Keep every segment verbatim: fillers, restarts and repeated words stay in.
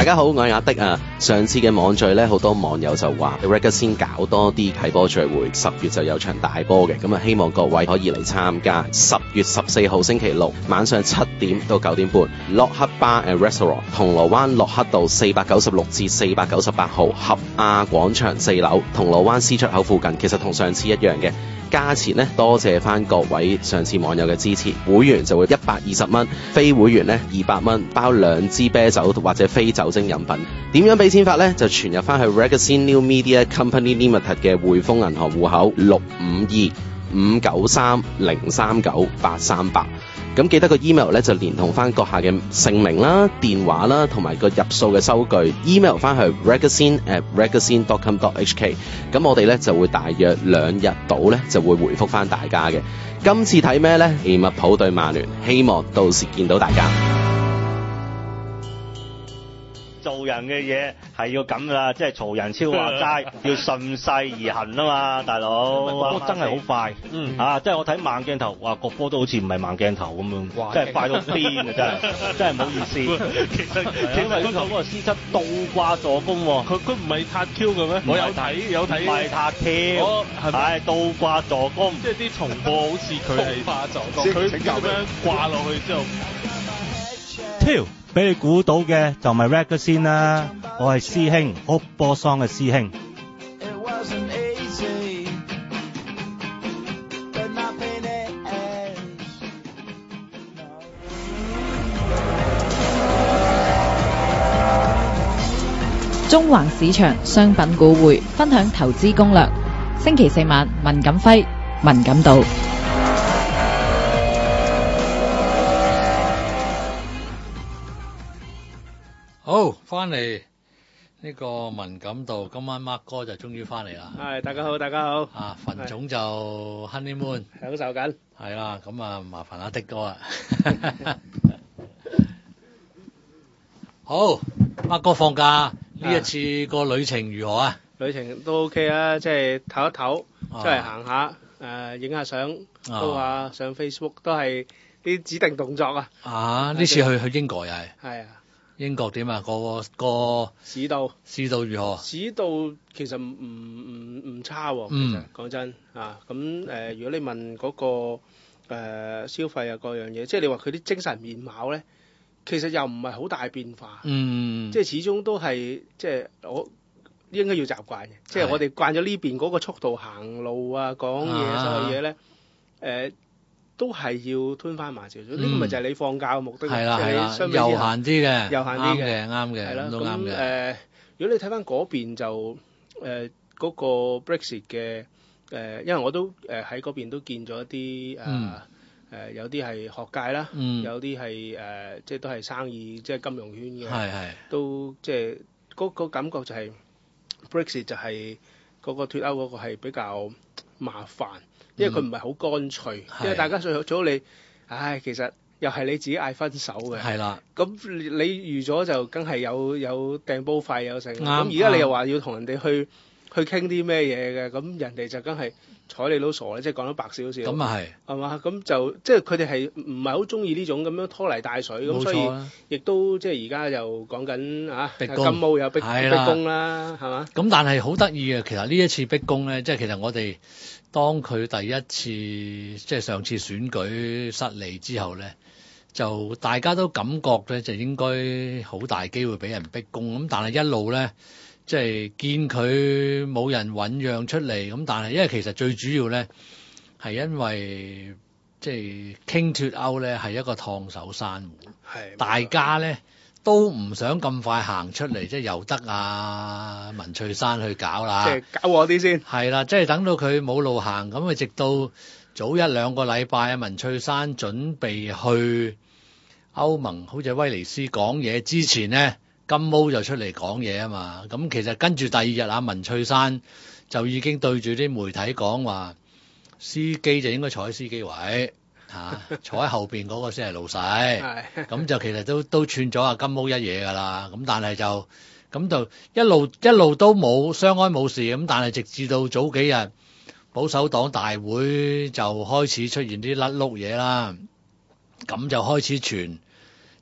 大家好，我係阿迪啊。上次嘅網聚咧，好多網友就話 Reggae 先搞多啲睇波聚會，十月就有場大波嘅，咁啊希望各位可以嚟參加。十月十四號星期六晚上七點到九點半，洛克 Bar and Restaurant， 銅鑼灣洛克道四百九十六至四百九十八號合亞廣場四樓，銅鑼灣 C 出口附近。其實同上次一樣嘅。價錢呢，多謝翻各位上次網友嘅支持，會員就會一百二十蚊，非會員呢二百蚊，包兩支啤酒或者非酒精飲品。點樣俾錢法呢？就存入翻去 Reggae New Media Company Limited 嘅匯豐銀行戶口六五二五九三零三九八三八。咁記得個 email 咧就連同翻閣下嘅姓名啦、電話啦，同埋個入數嘅收據 email 翻去 reggae at reggae dot com dot h k。咁我哋咧就會大約兩日到咧就會回覆翻大家嘅。今次睇咩咧？利物浦對曼聯，希望到時見到大家。 做人嘅嘢係要咁噶啦，即係曹仁超話齋，要順勢而行啊嘛，大佬。波真係好快，嗯啊，即係我睇慢鏡頭，哇個波都好似唔係慢鏡頭咁樣，真係快到癲啊！真係，真係唔好意思。其實因為嗰個 C 七倒掛助攻喎，佢佢唔係塔 Q 嘅咩？我有睇有睇，唔係塔 Q， 係倒掛助攻，即係啲重播好似佢係掛助攻，佢咁樣掛落去之後， 跳。俾你估到嘅就咪 Reggae 先啦，我係師兄，哭波桑嘅師兄。 中環市場商品股匯分享投資攻略，星期四晚文錦輝、文錦道。 好，翻嚟呢個文錦道，今晚 Mark 哥就終於翻嚟啦。 係，大家好，大家好。 啊，馮總就 honeymoon 享受緊。 係啦，咁啊麻煩阿迪哥啊。好 ，Mark 哥放假呢一次個旅程如何啊？ 旅程都 OK 啊，即係唞一唞，出嚟行下，誒影下相，都下上 Facebook 都係啲指定動作啊。 啊，呢次去去英國又係。係啊。英國點啊？個個市道市道如何？ 市道其實唔唔唔唔差喎。其實講真啊，咁誒、呃，如果你問嗰、那個誒、呃、消費啊各樣嘢，即係你話佢啲精神面貌咧，其實又唔係好大變化。嗯，即係始終都係即係我應該要習慣嘅，即係我哋慣咗呢邊嗰個速度行路啊、講嘢、啊、所有嘢咧，誒、呃。都係要吞翻埋少少，呢、嗯、個咪就係你放假嘅目的。係啦係啦，悠閒啲嘅， 悠閒啲嘅， 啱嘅，係啦，都啱嘅。 誒，如果你睇翻嗰邊就誒嗰、呃那個 Brexit 嘅誒、呃，因為我都誒喺嗰邊都見咗一啲誒誒，有啲係學界啦，嗯、有啲係誒即係都係生意，即、就、係、是、金融圈嘅，係係都即係嗰個感覺就係、是、Brexit 就係嗰個脫歐嗰個係比較麻煩。因為佢唔係好乾脆，嗯、因為大家最好早你，唉，其實又係你自己嗌分手嘅。係啦，咁你預咗就梗係有有訂煲費有成，咁而家你又話要同人哋去去傾啲咩嘢嘅，咁人哋就梗係睬你都傻啦，即係講得白少少。咁啊係，係嘛？咁就即係佢哋係唔係好中意呢種咁樣拖泥帶水，咁所以亦都即係而家又講緊啊，金毛有逼逼宮啦，係嘛？咁但係好得意嘅，其實呢一次逼宮咧，即係其實我哋。當佢第一次即係上次選舉失利之後咧，就大家都感覺咧就應該好大機會俾人逼宮咁，但係一路咧即係見佢冇人醞釀出嚟咁，但係因為其實最主要咧係因為即係傾脫歐咧係一個燙手山芋，係大家咧。都唔想咁快行出嚟，即係由得啊文翠珊去搞啦，即係搞我啲先。係啦，即係等到佢冇路行，咁啊直到早一兩個禮拜啊，文翠珊準備去歐盟，好似威尼斯講嘢之前呢，金毛就出嚟講嘢啊嘛。咁其實跟住第二日啊，文翠珊就已經對住啲媒體講話，司機就應該坐喺司機位。嚇、啊，坐喺後邊嗰個先係老細，咁就其實都都串咗阿金毛一嘢㗎啦。咁但係就咁就一路一路都冇相安冇事。咁但係直至到早幾日保守黨大會就開始出現啲甩碌嘢啦。咁就開始傳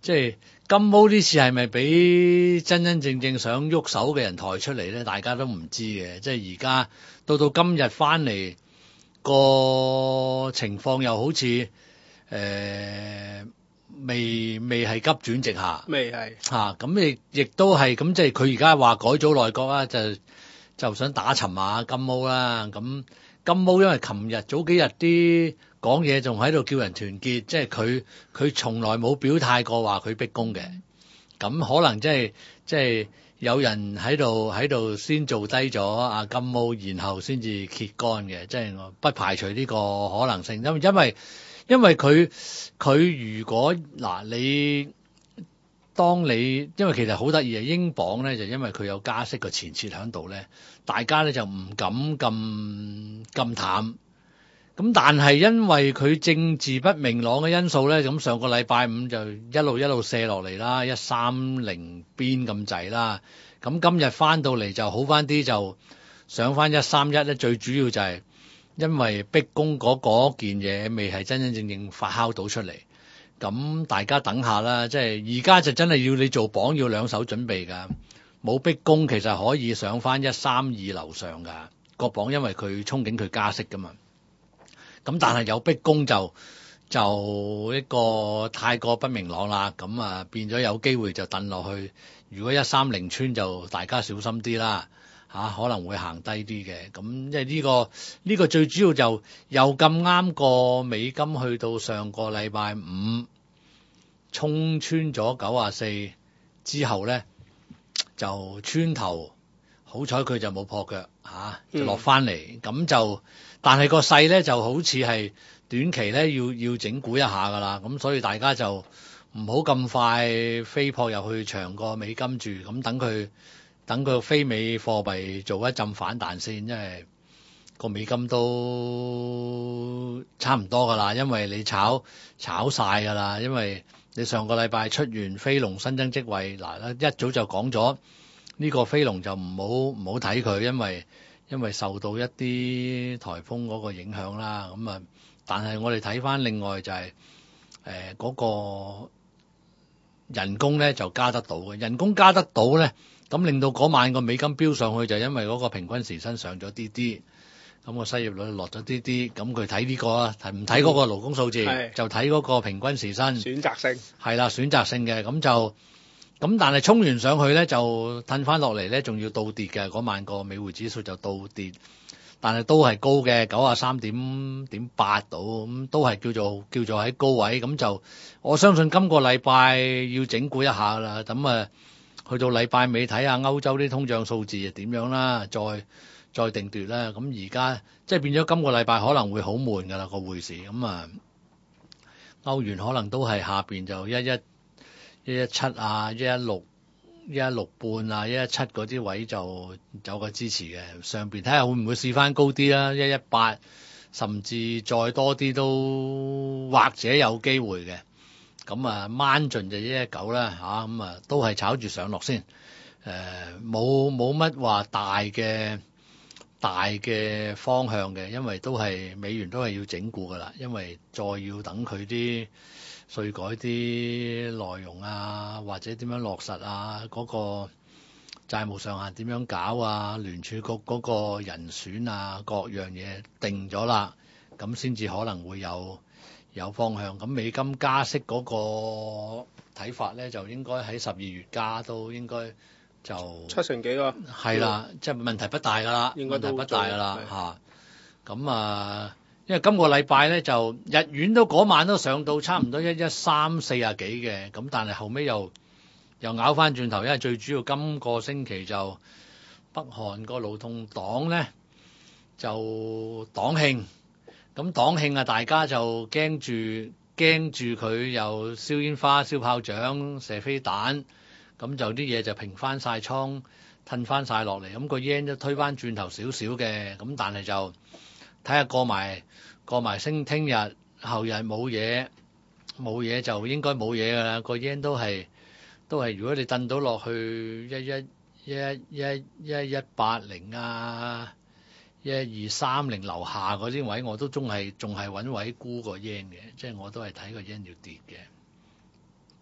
即係金毛呢次係咪俾真真正正想喐手嘅人抬出嚟咧？大家都唔知嘅。即係而家到到今日翻嚟個情況又好似誒、呃、未未係急轉直下， 未係嚇咁亦亦都係咁，即係佢而家話改組內閣啦，就就想打沉下金毛啦。咁金毛因為琴日早幾日啲講嘢仲喺度叫人團結，即係佢佢從來冇表態過話佢逼宮嘅，咁可能即係即係有人喺度喺度先做低咗阿金毛，然後先至揭竿嘅，即係我不排除呢個可能性，因因為因為佢佢如果嗱你當你因為其實好得意啊，英鎊咧就因為佢有加息嘅前設喺度咧，大家咧就唔敢咁咁淡。咁但係因為佢政治不明朗嘅因素咧，咁上個禮拜五就一路一路瀉落嚟啦，一三零邊咁滯啦。咁今日翻到嚟就好翻啲，就上翻一三一咧。最主要就係因為逼宮嗰嗰件嘢未係真真正正發酵到出嚟。咁大家等下啦，即係而家就真係要你做榜要兩手準備㗎。冇逼宮其實可以上翻一三二樓上㗎個榜，因為佢憧憬佢加息㗎嘛。咁但係有逼宮就就一個太過不明朗啦，咁啊變咗有機會就掟落去。如果一三零穿就大家小心啲啦，嚇、啊、可能會行低啲嘅。咁即係呢個呢、呢個最主要就又咁啱個美金去到上個禮拜五衝穿咗九啊四之後咧，就穿頭，好彩佢就冇破腳嚇、啊，就落翻嚟，咁、嗯、就。但係個勢咧就好似係短期咧要要整固一下噶啦，咁所以大家就唔好咁快飛撲入去長個美金住，咁等佢等佢非美貨幣做一陣反彈先，因為個美金都差唔多噶啦，因為你炒炒晒噶啦，因為你上個禮拜出完非農新增職位，嗱一早就講咗呢個非農就唔好唔好睇佢，因為。因為受到一啲颱風嗰個影響啦，咁啊，但係我哋睇翻另外就係誒嗰個人工咧就加得到嘅，人工加得到咧，咁令到嗰晚個美金飆上去就因為嗰個平均時薪上咗啲啲，咁個失業率落咗啲啲，咁佢睇呢個啊，唔睇嗰個勞工數字，嗯、就睇嗰個平均時薪。 選擇性係啦，選擇性嘅，咁就。咁但係衝完上去咧，就褪翻落嚟咧，仲要倒跌嘅。嗰晚個美匯指數就倒跌，但係都係高嘅，九啊三點點八度，咁都係叫做叫做喺高位。咁就我相信今個禮拜要整固一下啦。咁啊，去到禮拜尾睇下歐洲啲通脹數字係點樣啦，再再定奪啦。咁而家即係變咗今個禮拜可能會好悶噶啦個匯市。咁啊，歐元可能都係下邊就一一。一一七啊，一一六、一一六半啊，一一七嗰啲位就有個支持嘅。上邊睇下會唔會試翻高啲啦，一一八甚至再多啲都或者有機會嘅。咁啊，掹盡就一一九啦嚇，咁啊都係炒住上落先。誒冇冇乜話大嘅大嘅方向嘅，因為都係美元都係要整固噶啦，因為再要等佢啲。稅改啲內容啊，或者點樣落實啊？嗰、那個債務上限點樣搞啊？聯儲局嗰個人選啊，各樣嘢定咗啦，咁先至可能會有有方向。咁美金加息嗰個睇法咧，就應該喺十二月加都應該就七成幾個係啦，即係問題不大噶啦， 應該問題不大噶啦嚇。咁啊。因為今個禮拜咧就日元都嗰晚都上到差唔多一一三四啊幾嘅，咁但係後尾又又咬翻轉頭，因為最主要今個星期就北韓個勞動黨咧就黨慶，咁黨慶啊大家就驚住驚住佢又燒煙花、燒炮仗、射飛彈，咁就啲嘢就平翻晒倉，褪翻晒落嚟，咁個 yen 都推翻轉頭少少嘅，咁但係就。睇下過埋過埋星，聽日後日冇嘢冇嘢就應該冇嘢噶啦。個 yen 都係都係，如果你掟到落去一一一一一一八零啊一二三零樓下嗰啲位，我都仲係仲係揾位沽個 yen 嘅，即係我都係睇個 yen 要跌嘅。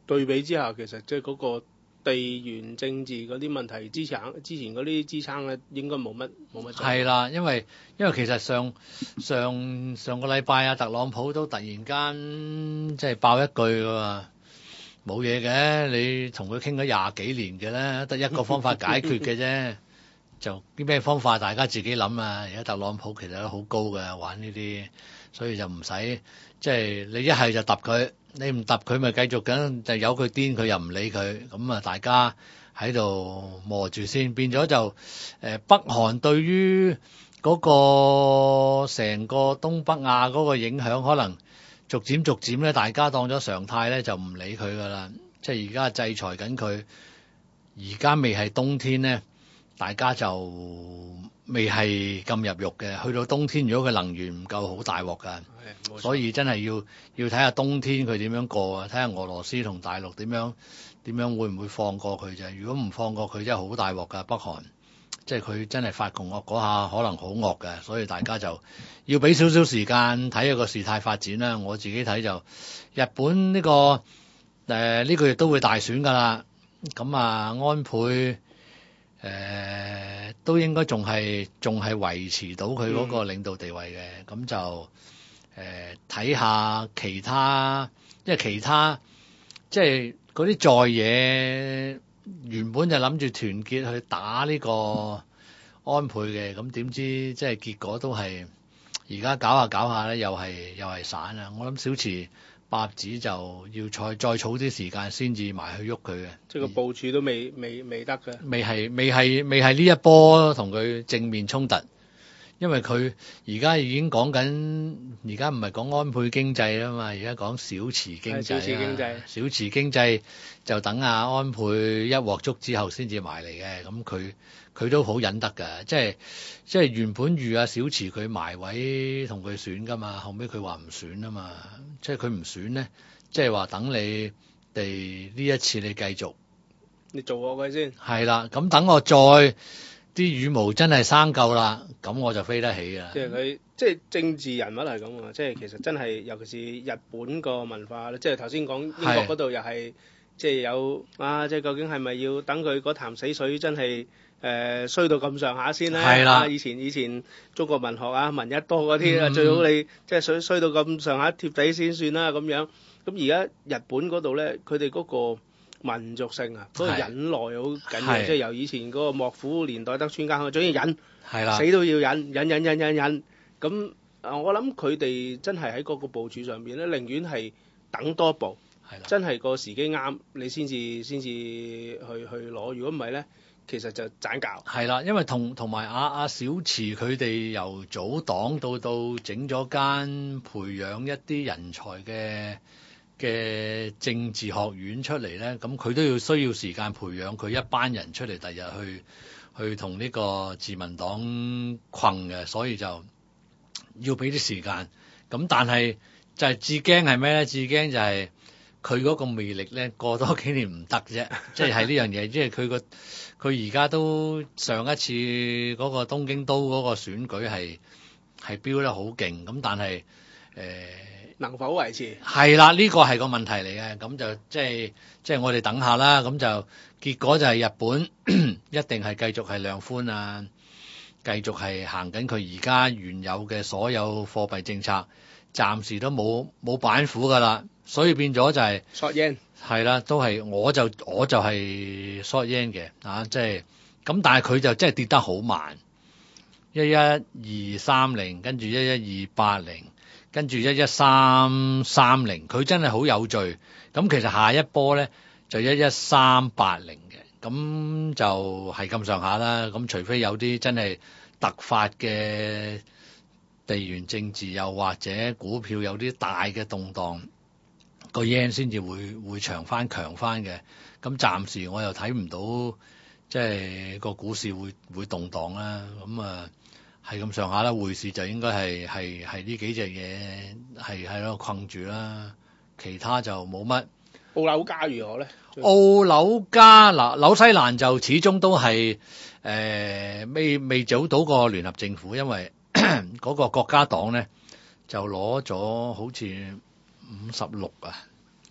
對比之下，其實即係嗰個地緣政治嗰啲問題，之前之前嗰啲支撐咧，應該冇乜冇乜。 係啦，因為因為其實上上上個禮拜啊，特朗普都突然間即係爆一句㗎嘛，冇嘢嘅，你同佢傾咗廿幾年嘅咧，得一個方法解決嘅啫。就啲咩方法大家自己諗啊！而家特朗普其實都好高嘅玩呢啲，所以就唔使即係你一係就揼佢，你唔揼佢咪繼續緊，就由佢癲，佢又唔理佢，咁啊大家喺度磨住先，變咗就誒、呃、北韓對於嗰個成個東北亞嗰個影響，可能逐漸逐漸咧，大家當咗常態咧，就唔理佢噶啦，即係而家制裁緊佢，而家未係冬天咧。大家就未係咁入肉嘅，去到冬天如果佢能源唔夠，好大鑊㗎，所以真係要要睇下冬天佢點樣過啊，睇下俄羅斯同大陸點樣點樣會唔會放過佢啫？如果唔放過佢，真係好大鑊㗎，北韓，即係佢真係發窮惡嗰下，可能好惡嘅，所以大家就要俾少少時間睇下個事態發展啦。我自己睇就日本呢、這個誒呢、呃這個月都會大選㗎啦，咁啊安倍。誒、呃、都應該仲係仲係維持到佢嗰個領導地位嘅，咁、嗯、就誒睇下其他，因為其他即係嗰啲在野原本就諗住團結去打呢個安倍嘅，咁點知即係結果都係而家搞下搞下咧，又係又係散啦。我諗小池八子就要再再儲啲時間先至埋去喐佢嘅， 即係個部署都未未未得嘅， 未係未係未係呢一波同佢正面衝突，因為佢而家已經講緊，而家唔係講安倍經濟啊嘛，而家講小池經濟， 小池經濟， 小池經濟就等阿安倍一鑊粥之後先至埋嚟嘅，咁佢佢都好忍得㗎，即係即係原本預阿小池佢埋位同佢選㗎嘛，後尾佢話唔選啊嘛。即係佢唔選咧，即係話等你哋呢一次你繼續， 你做我嘅先。係啦，咁等我再啲羽毛真係生夠啦，咁我就飛得起啦。 即係佢，即係政治人物係咁啊！即係其實真係，尤其是日本個文化咧，即係頭先講英國嗰度又係，即係有啊！即係究竟係咪要等佢嗰潭死水真係？誒、呃、衰到咁上下先咧，係啦！以前以前中國文學啊，文一多嗰啲啊，嗯、最好你即係衰衰到咁上下貼地先算啦咁樣。咁而家日本嗰度咧，佢哋嗰個民族性啊，嗰、嗰個忍耐好緊要，即係由以前嗰個幕府年代得川家康，總之忍，係啦，死都要忍，忍忍忍忍忍。咁啊，我諗佢哋真係喺嗰個部署上邊咧，寧願係等多一步，係啦，真係個時機啱，你先至先至去去攞。如果唔係咧，其實就盞搞。係啦， 因為同同埋阿阿小池佢哋由組黨到到整咗間培養一啲人才嘅嘅政治學院出嚟咧，咁佢都要需要時間培養佢一班人出嚟，第日去去同呢個自民黨困嘅，所以就要俾啲時間。咁但係就係至驚係咩咧？至驚就係佢嗰個魅力咧，過多幾年唔得啫。即係係呢樣嘢，即係佢個。佢而家都上一次嗰個東京都嗰個選舉係係飆得好勁，咁但係誒、呃、 能否維持？ 係啦，呢個係個問題嚟嘅，咁就即係即係我哋等下啦，咁就結果就係日本一定係繼續係量寬啊，繼續係行緊佢而家原有嘅所有貨幣政策，暫時都冇冇板斧噶啦，所以變咗就係 short yen。 係啦，都係我就我就係 short yen 嘅啊，即係咁，但係佢就真係跌得好慢，一一二三零，跟住一一二八零，跟住一一三三零，佢真係好有序。咁其實下一波咧就一一三八零嘅，咁就係咁上下啦。咁除非有啲真係突發嘅地緣政治，又或者股票有啲大嘅動盪。個 yen 先至會會長翻強翻嘅，咁暫時我又睇唔到，即係個股市會會動盪啦。咁啊係咁上下啦，匯市就應該係係係呢幾隻嘢係係咯困住啦，其他就冇乜。 澳紐加如何咧？ 澳紐加嗱，紐西蘭就始終都係誒、呃、未未組到個聯合政府，因為嗰個國家黨咧就攞咗好似五十六啊，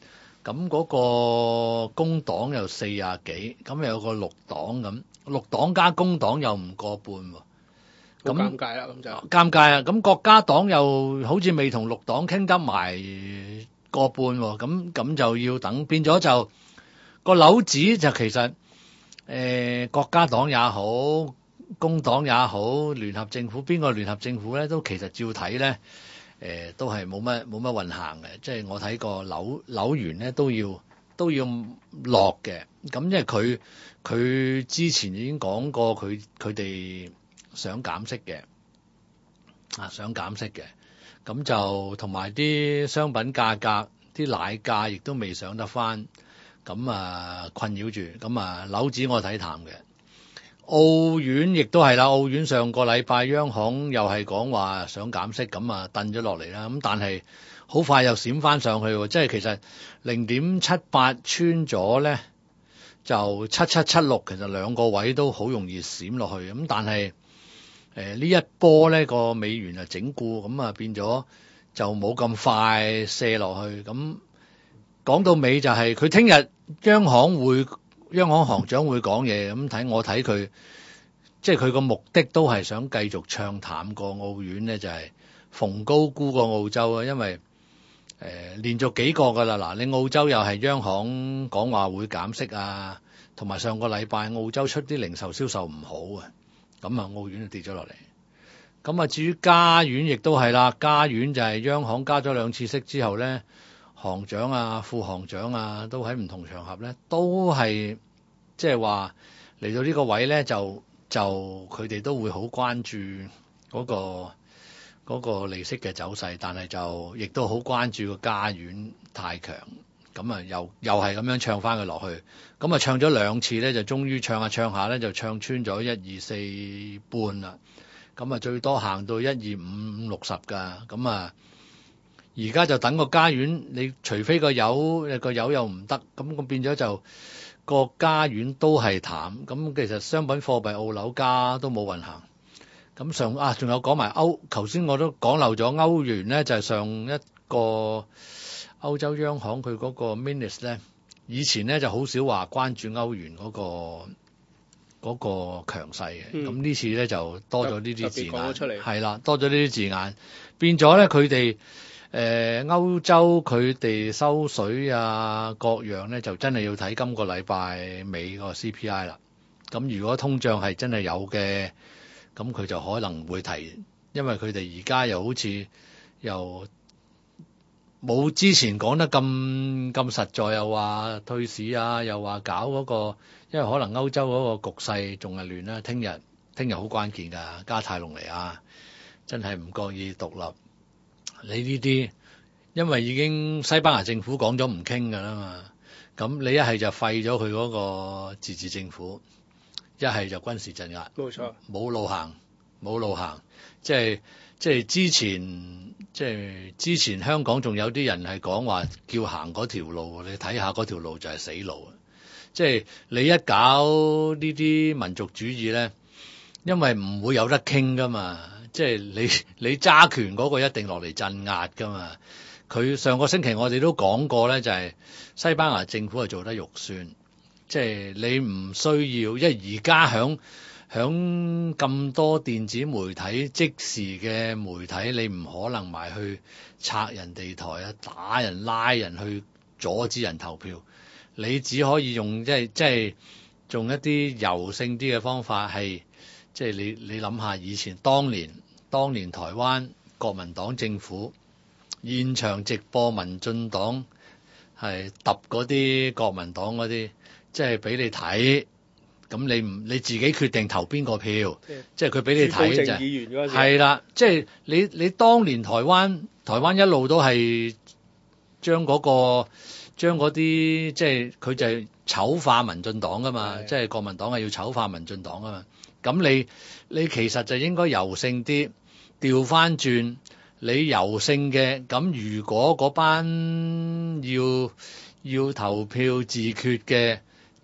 咁嗰個工黨有四廿幾，咁有個綠黨咁，綠黨加工黨又唔過半喎。 咁尷尬啦，咁就尷尬啊！咁國家黨又好似未同綠黨傾得埋過半喎，咁咁就要等，變咗就個樓子就其實誒、呃、國家黨也好，工黨也好，聯合政府邊個聯合政府咧，都其實照睇咧，誒、呃、都係冇乜冇乜運行嘅，即係我睇個樓樓源咧都要都要落嘅，咁因為佢佢之前已經講過佢佢哋。想減息嘅，啊想減息嘅，咁就同埋啲商品價格、啲奶價亦都未上得翻，咁啊困擾住，咁啊樓指我睇淡嘅。澳元亦都係啦，澳元上個禮拜央行又係講話想減息，咁啊掟咗落嚟啦，咁但係好快又閃翻上去喎，即係其實零點七八穿咗咧，就七七七六，其實兩個位都好容易閃落去，咁但係。誒呢一波咧個美元啊整固，咁啊變咗就冇咁快射落去。咁講到尾就係佢聽日央行會央行行長會講嘢，咁睇我睇佢，即係佢個目的都係想繼續唱淡個澳元咧，就係、是、逢高沽個澳洲啊，因為誒、呃、連續幾個噶啦，嗱你澳洲又係央行講話會減息啊，同埋上個禮拜澳洲出啲零售銷售唔好啊。咁啊，澳元就跌咗落嚟。咁啊，至於加元亦都係啦，加元就係央行加咗兩次息之後咧，行長啊、副行長啊，都喺唔同場合咧，都係即係話嚟到呢個位咧，就就佢哋都會好關注嗰個嗰個利息嘅走勢，但係就亦都好關注個加元太強。咁啊，又又係咁樣唱翻佢落去，咁啊唱咗兩次咧，就終於唱下唱下咧，就唱穿咗一二四半啦。咁啊，最多行到一二五五六十噶。咁啊，而家就等個加元，你除非個油個油又唔得，咁咁變咗就個加元都係淡。咁其實商品貨幣澳樓加都冇運行。咁上啊，仲有講埋歐，頭先我都講漏咗歐元咧，就係上一個。歐洲央行佢嗰個 minutes 咧，以前咧就好少話關注歐元嗰、嗰個嗰、嗰個強勢嘅，咁、嗯、呢次咧就多咗呢啲字眼，係啦，多咗呢啲字眼，變咗咧佢哋誒歐洲佢哋收水啊各樣咧就真係要睇今個禮拜尾個 C P I 啦。咁如果通脹係真係有嘅，咁佢就可能會提，因為佢哋而家又好似又。冇之前講得咁咁實在，又話退市啊，又話搞嗰個，因為可能歐洲嗰個局勢仲係亂啦。聽日聽日好關鍵㗎，加泰隆尼亞真係唔覺意獨立。你呢啲因為已經西班牙政府講咗唔傾㗎啦嘛，咁你一係就廢咗佢嗰個自治政府，一係就軍事鎮壓。 冇錯， 冇路行，冇路行，即係即係之前。即係之前香港仲有啲人係講話叫行嗰條路，你睇下嗰條路就係死路啊！即係你一搞呢啲民族主義咧，因為唔會有得傾噶嘛，即係你你揸權嗰個一定落嚟鎮壓噶嘛。佢上個星期我哋都講過咧，就係西班牙政府係做得肉酸，即係你唔需要，因為而家響。響咁多電子媒體即時嘅媒體，你唔可能埋去拆人地台啊，打人拉人去阻止人投票。你只可以用即係即係用一啲柔性啲嘅方法，係即係你你諗下以前當年當年台灣國民黨政府現場直播民進黨係揼嗰啲國民黨嗰啲，即係俾你睇。咁你唔你自己決定投邊個票，即係佢俾你睇就係啦。即係你你當年台灣台灣一路都係將嗰個將嗰啲即係佢就係醜化民進黨噶嘛，即係國民黨係要醜化民進黨噶嘛。咁你你其實就應該柔性啲，調翻轉你柔性嘅。咁如果嗰班要要投票自決嘅，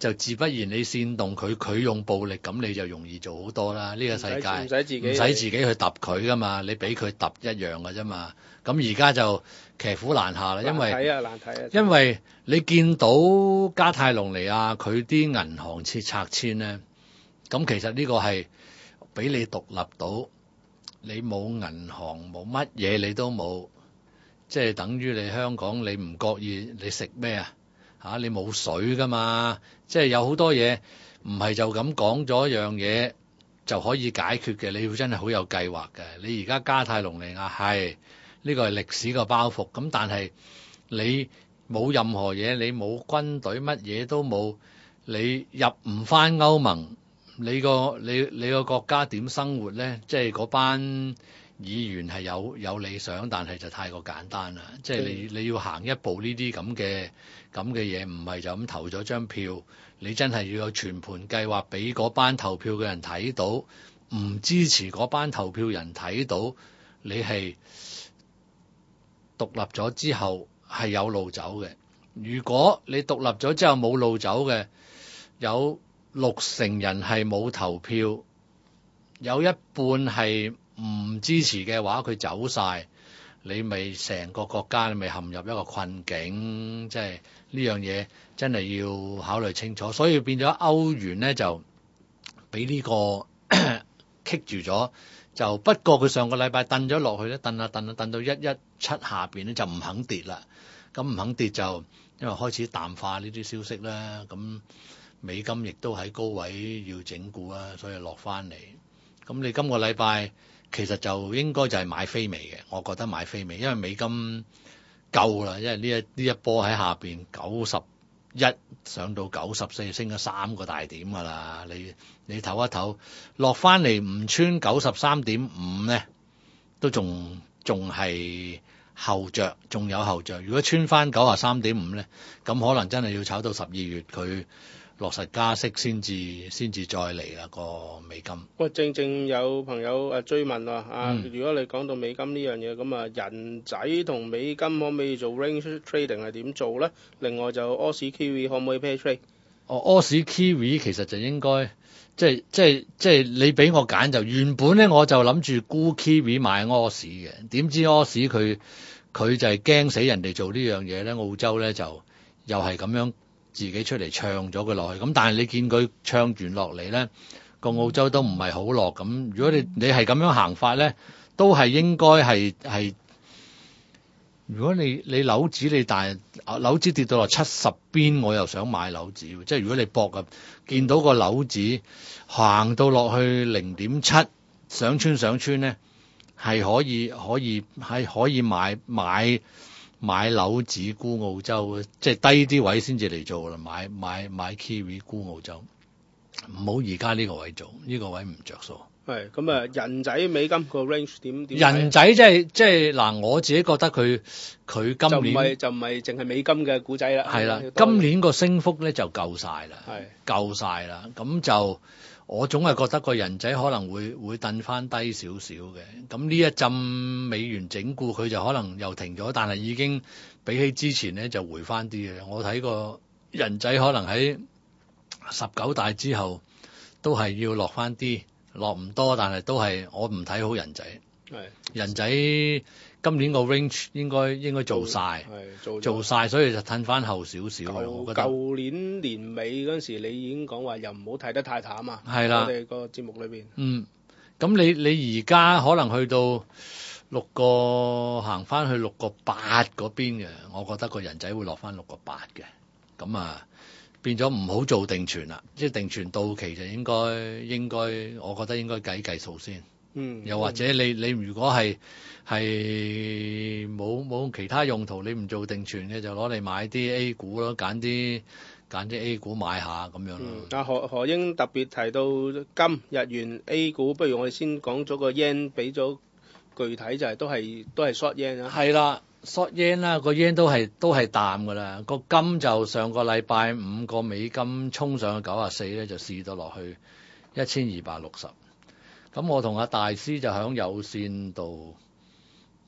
就自不然你煽動佢，佢用暴力，咁你就容易做好多啦。呢、這個世界唔使自己唔使自己去揼佢噶嘛，你俾佢揼一樣噶啫嘛。咁而家就騎虎難下啦，因為難睇啊難睇啊， 因為你見到加泰隆尼亞佢啲銀行切拆遷咧，咁其實呢個係俾你獨立到，你冇銀行冇乜嘢你都冇，即係等於你香港你唔覺意你食咩啊？嚇你冇水噶嘛，即係有好多嘢唔係就咁講咗一樣嘢就可以解決嘅，你要真係好有計劃嘅。你而家加泰隆尼亞係呢個係歷史個包袱，咁但係你冇任何嘢，你冇軍隊，乜嘢都冇，你入唔返歐盟，你個你你個國家點生活咧？即係嗰班議員係有有理想，但係就太過簡單啦。即係你你要行一步呢啲咁嘅咁嘅嘢，唔係就咁投咗張票，你真係要有全盤計劃俾嗰班投票嘅人睇到，唔支持嗰班投票人睇到，你係獨立咗之後係有路走嘅。如果你獨立咗之後冇路走嘅，有六成人係冇投票，有一半係唔支持嘅話，佢走晒，你咪成個國家你咪陷入一個困境。即係呢樣嘢真係要考慮清楚，所以變咗歐元咧就俾呢個棘住咗。就不過佢上個禮拜掟咗落去咧，掟下掟下掟到一一七下邊咧就唔肯跌啦。咁唔肯跌就因為開始淡化呢啲消息啦。咁美金亦都喺高位要整固啊，所以落翻嚟。咁你今個禮拜其實就應該就係買飛尾嘅，我覺得買飛尾，因為美金夠啦，因為呢一呢一波喺下邊九十一上到九十四，升咗三個大點噶啦。你你唞一唞，落翻嚟唔穿九十三點五咧，都仲仲係後着，仲有後着。如果穿翻九十三點五咧，咁可能真係要炒到十二月佢落實加息先至先至再嚟啦個美金。 喂，正正有朋友誒追問啊，啊、 嗯， 如果你講到美金呢樣嘢，咁啊人仔同美金可唔可以做 range trading 係點做咧？另外就柯士 Kiwi 可唔可以 pair trade？ 哦，柯士 Kiwi 其實就應該即係即係即係你俾我揀就原本咧我就諗住沽 Kiwi 買柯士嘅，點知柯士佢佢就係驚死人哋做呢樣嘢咧，澳洲咧就又係咁樣自己出嚟唱咗佢落去，咁但係你見佢唱完落嚟咧，個澳洲都唔係好落咁。如果你你係咁樣行法咧，都係應該係係。如果你你樓指你大樓指跌到落七十邊，我又想買樓指，即係如果你搏啊，見到個樓指行到落去零點七，上穿上穿咧，係可以可以係可以買買買樓指沽澳洲，即係低啲位先至嚟做啦，買買買 Kiwi 沽澳洲，唔好而家呢個位做，呢、這個位唔着數。 係咁啊，人仔美金個 range 點點？ 人仔即係即係嗱，我自己覺得佢佢今年就唔係就唔係淨係美金嘅股仔啦。 係啦，今年個升幅咧就夠晒啦， 係夠晒啦。咁就我總係覺得個人仔可能會會掟翻低少少嘅。咁呢一陣美元整固，佢就可能又停咗，但係已經比起之前咧就回翻啲嘅。我睇個人仔可能喺十九大之後都係要落翻啲。落唔多，但係都係我唔睇好人仔。係人仔今年個 range 應該應該做晒，做做晒，所以就褪翻後少少。我覺得舊年年尾嗰陣時，你已經講話又唔好睇得太淡啊。 係啦， 我哋個節目裏邊。嗯， 咁你你而家可能去到六個行翻去六個八嗰邊嘅，我覺得個人仔會落翻六個八嘅。咁啊。變咗唔好做定存啦，即係定存到期就應該應該，我覺得應該計計數先。嗯，又或者你你如果係係冇冇其他用途，你唔做定存嘅，就攞嚟買啲 A 股咯，揀啲揀啲 A 股買下咁樣咯。 阿、嗯、何何英特別提到金日元 A 股，不如我哋先講咗個 yen，俾咗具體就係、是、都係都係 short yen 啊。 係啦。short yen 啦，個 yen 都係都係淡噶啦，個金就上個禮拜五個美金衝上去九啊四咧，就試到落去一千二百六十。咁我同阿大師就響有線度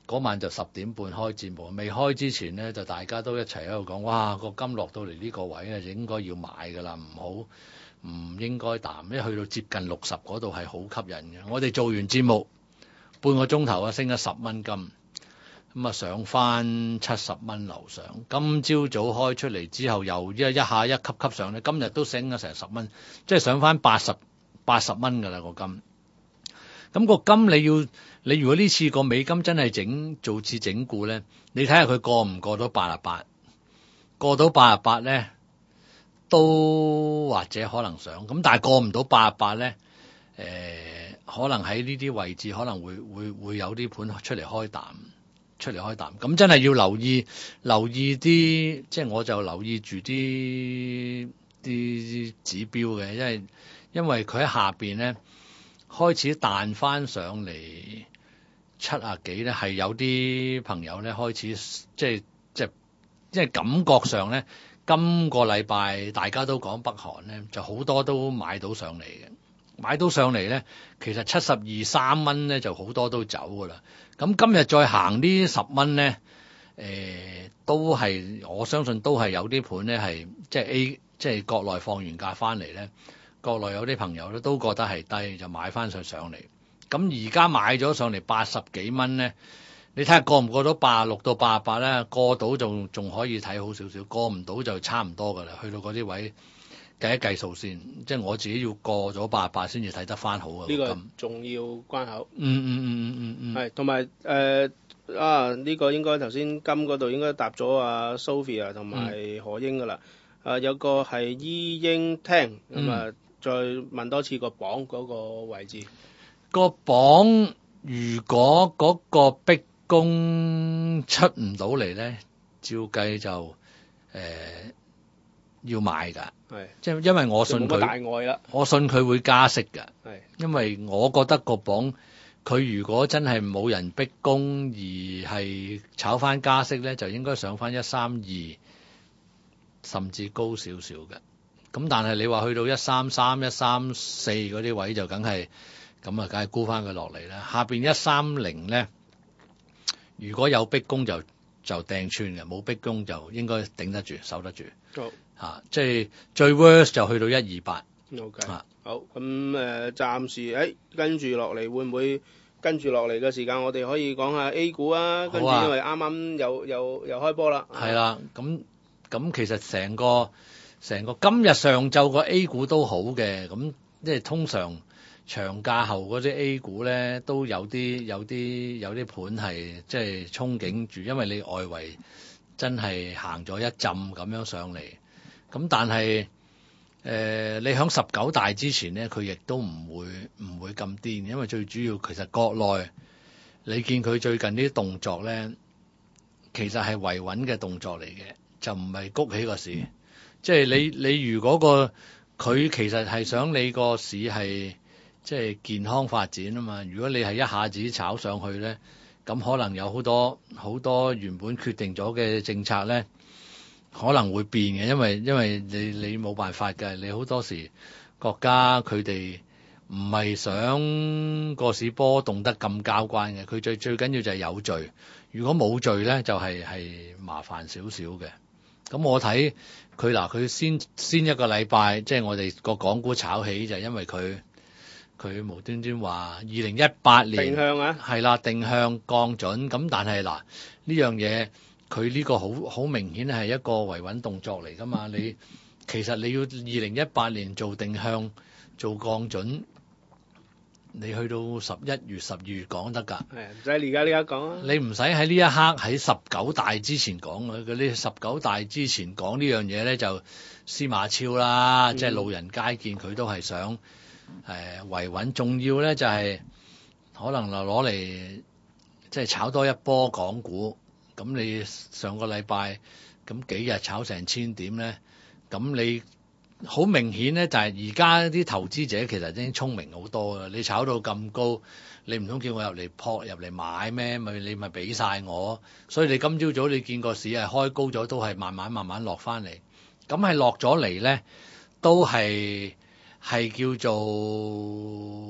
嗰晚就十點半開節目，未開之前咧就大家都一齊喺度講，哇個金落到嚟呢個位咧就應該要買㗎啦，唔好唔應該淡，因為去到接近六十嗰度係好吸引嘅。我哋做完節目半個鐘頭啊，升咗十蚊金，咁啊上翻七十蚊樓上。今朝早開出嚟之後，又一一下一級級上咧，今日都升咗成十蚊，即係上翻八十八十蚊㗎啦個金。咁個金你要你如果呢次個美金真係整做次整固咧，你睇下佢過唔過到八十八？過到八十八咧，都或者可能上。咁但係過唔到八十八咧，誒、呃、可能喺呢啲位置可能會會會有啲盤出嚟開淡，出嚟開淡。咁真係要留意留意啲，即係我就留意住啲啲指標嘅，因為因為佢喺下邊咧。開始彈翻上嚟七啊幾咧，係有啲朋友咧開始即係即係即係感覺上咧，今個禮拜大家都講北韓咧，就好多都買到上嚟嘅，買到上嚟咧，其實七十二三蚊咧就好多都走噶啦。咁今日再行呢十蚊咧，誒、呃、都係我相信都係有啲盤咧係即係 A 即係國內放完假翻嚟咧。國內有啲朋友咧都覺得係低，就買翻上上嚟。咁而家買咗上嚟八十幾蚊咧，你睇下過唔過到八十六到八十八咧？過到就仲可以睇好少少，過唔到就差唔多噶啦。去到嗰啲位計一計數先，即係我自己要過咗八十八先至睇得翻好啊。 呢個重要關口。 嗯嗯嗯嗯嗯嗯， 係同埋誒啊！呢、這個應該頭先金嗰度應該答咗阿 Sophia 同埋何英噶啦。啊、呃，有個係伊英聽咁啊。再問多次個榜嗰個位置， 個榜如果嗰個逼宮出唔到嚟咧，照計就誒、呃、要買㗎，係即係因為我信佢大外啦，我信佢會加息㗎，係因為我覺得個榜佢如果真係冇人逼宮而係炒翻加息咧，就應該上翻一三二，甚至高少少嘅。咁但係你話去到一三三、一三四嗰啲位就梗係咁啊，梗係沽翻佢落嚟啦。下邊一三零咧，如果有逼宮就就掟穿嘅，冇逼宮就應該頂得住、守得住。好、oh. 啊，即係最 worst 就去到一二八。 OK，啊、好咁誒、呃，暫時誒跟住落嚟會唔會跟住落嚟嘅時間，我哋可以講下 A 股啊？跟住因為啱啱又又又開波啦。係啦， 咁咁其實成個。成個今日上晝個 A 股都好嘅，咁即係通常長假後嗰啲 A 股咧都有啲有啲有啲盤係即係憧憬住，因為你外圍真係行咗一浸咁樣上嚟，咁但係誒、呃、你響十九大之前咧，佢亦都唔會唔會咁癲，因為最主要其實國內你見佢最近啲動作咧，其實係維穩嘅動作嚟嘅，就唔係谷起個市。即係你你如果個佢其實係想你個市係即係健康發展啊嘛，如果你係一下子炒上去咧，咁可能有好多好多原本決定咗嘅政策咧可能會變嘅，因為因為你你冇辦法嘅，你好多時國家佢哋唔係想個市波動得咁交關嘅，佢最最緊要就係有序，如果冇序咧就係係麻煩少少嘅。咁我睇佢嗱，佢先先一個禮拜，即係我哋個港股炒起就係因為佢佢無端端話二零一八年定向啊， 係啦，定向降準。咁但係嗱呢樣嘢，佢呢個好好明顯係一個維穩動作嚟噶嘛。你其實你要二零一八年做定向做降準，你去到十一月、十二月講得㗎， 係唔使而家呢刻講啊！ 你唔使喺呢一刻喺十九大之前講啊！嗰啲十九大之前講呢樣嘢咧，就司馬超啦，嗯、即係路人皆見佢都係想誒、呃、維穩，重要咧就係、是、可能就攞嚟即係炒多一波港股。咁你上個禮拜咁幾日炒成千點咧？咁你好明顯咧，就係而家啲投資者其實已經聰明好多啦。你炒到咁高，你唔通叫我入嚟撲入嚟買咩？咪你咪俾晒我。所以你今朝早你見個市係開高咗，都係慢慢慢慢落翻嚟。咁係落咗嚟咧，都係係叫做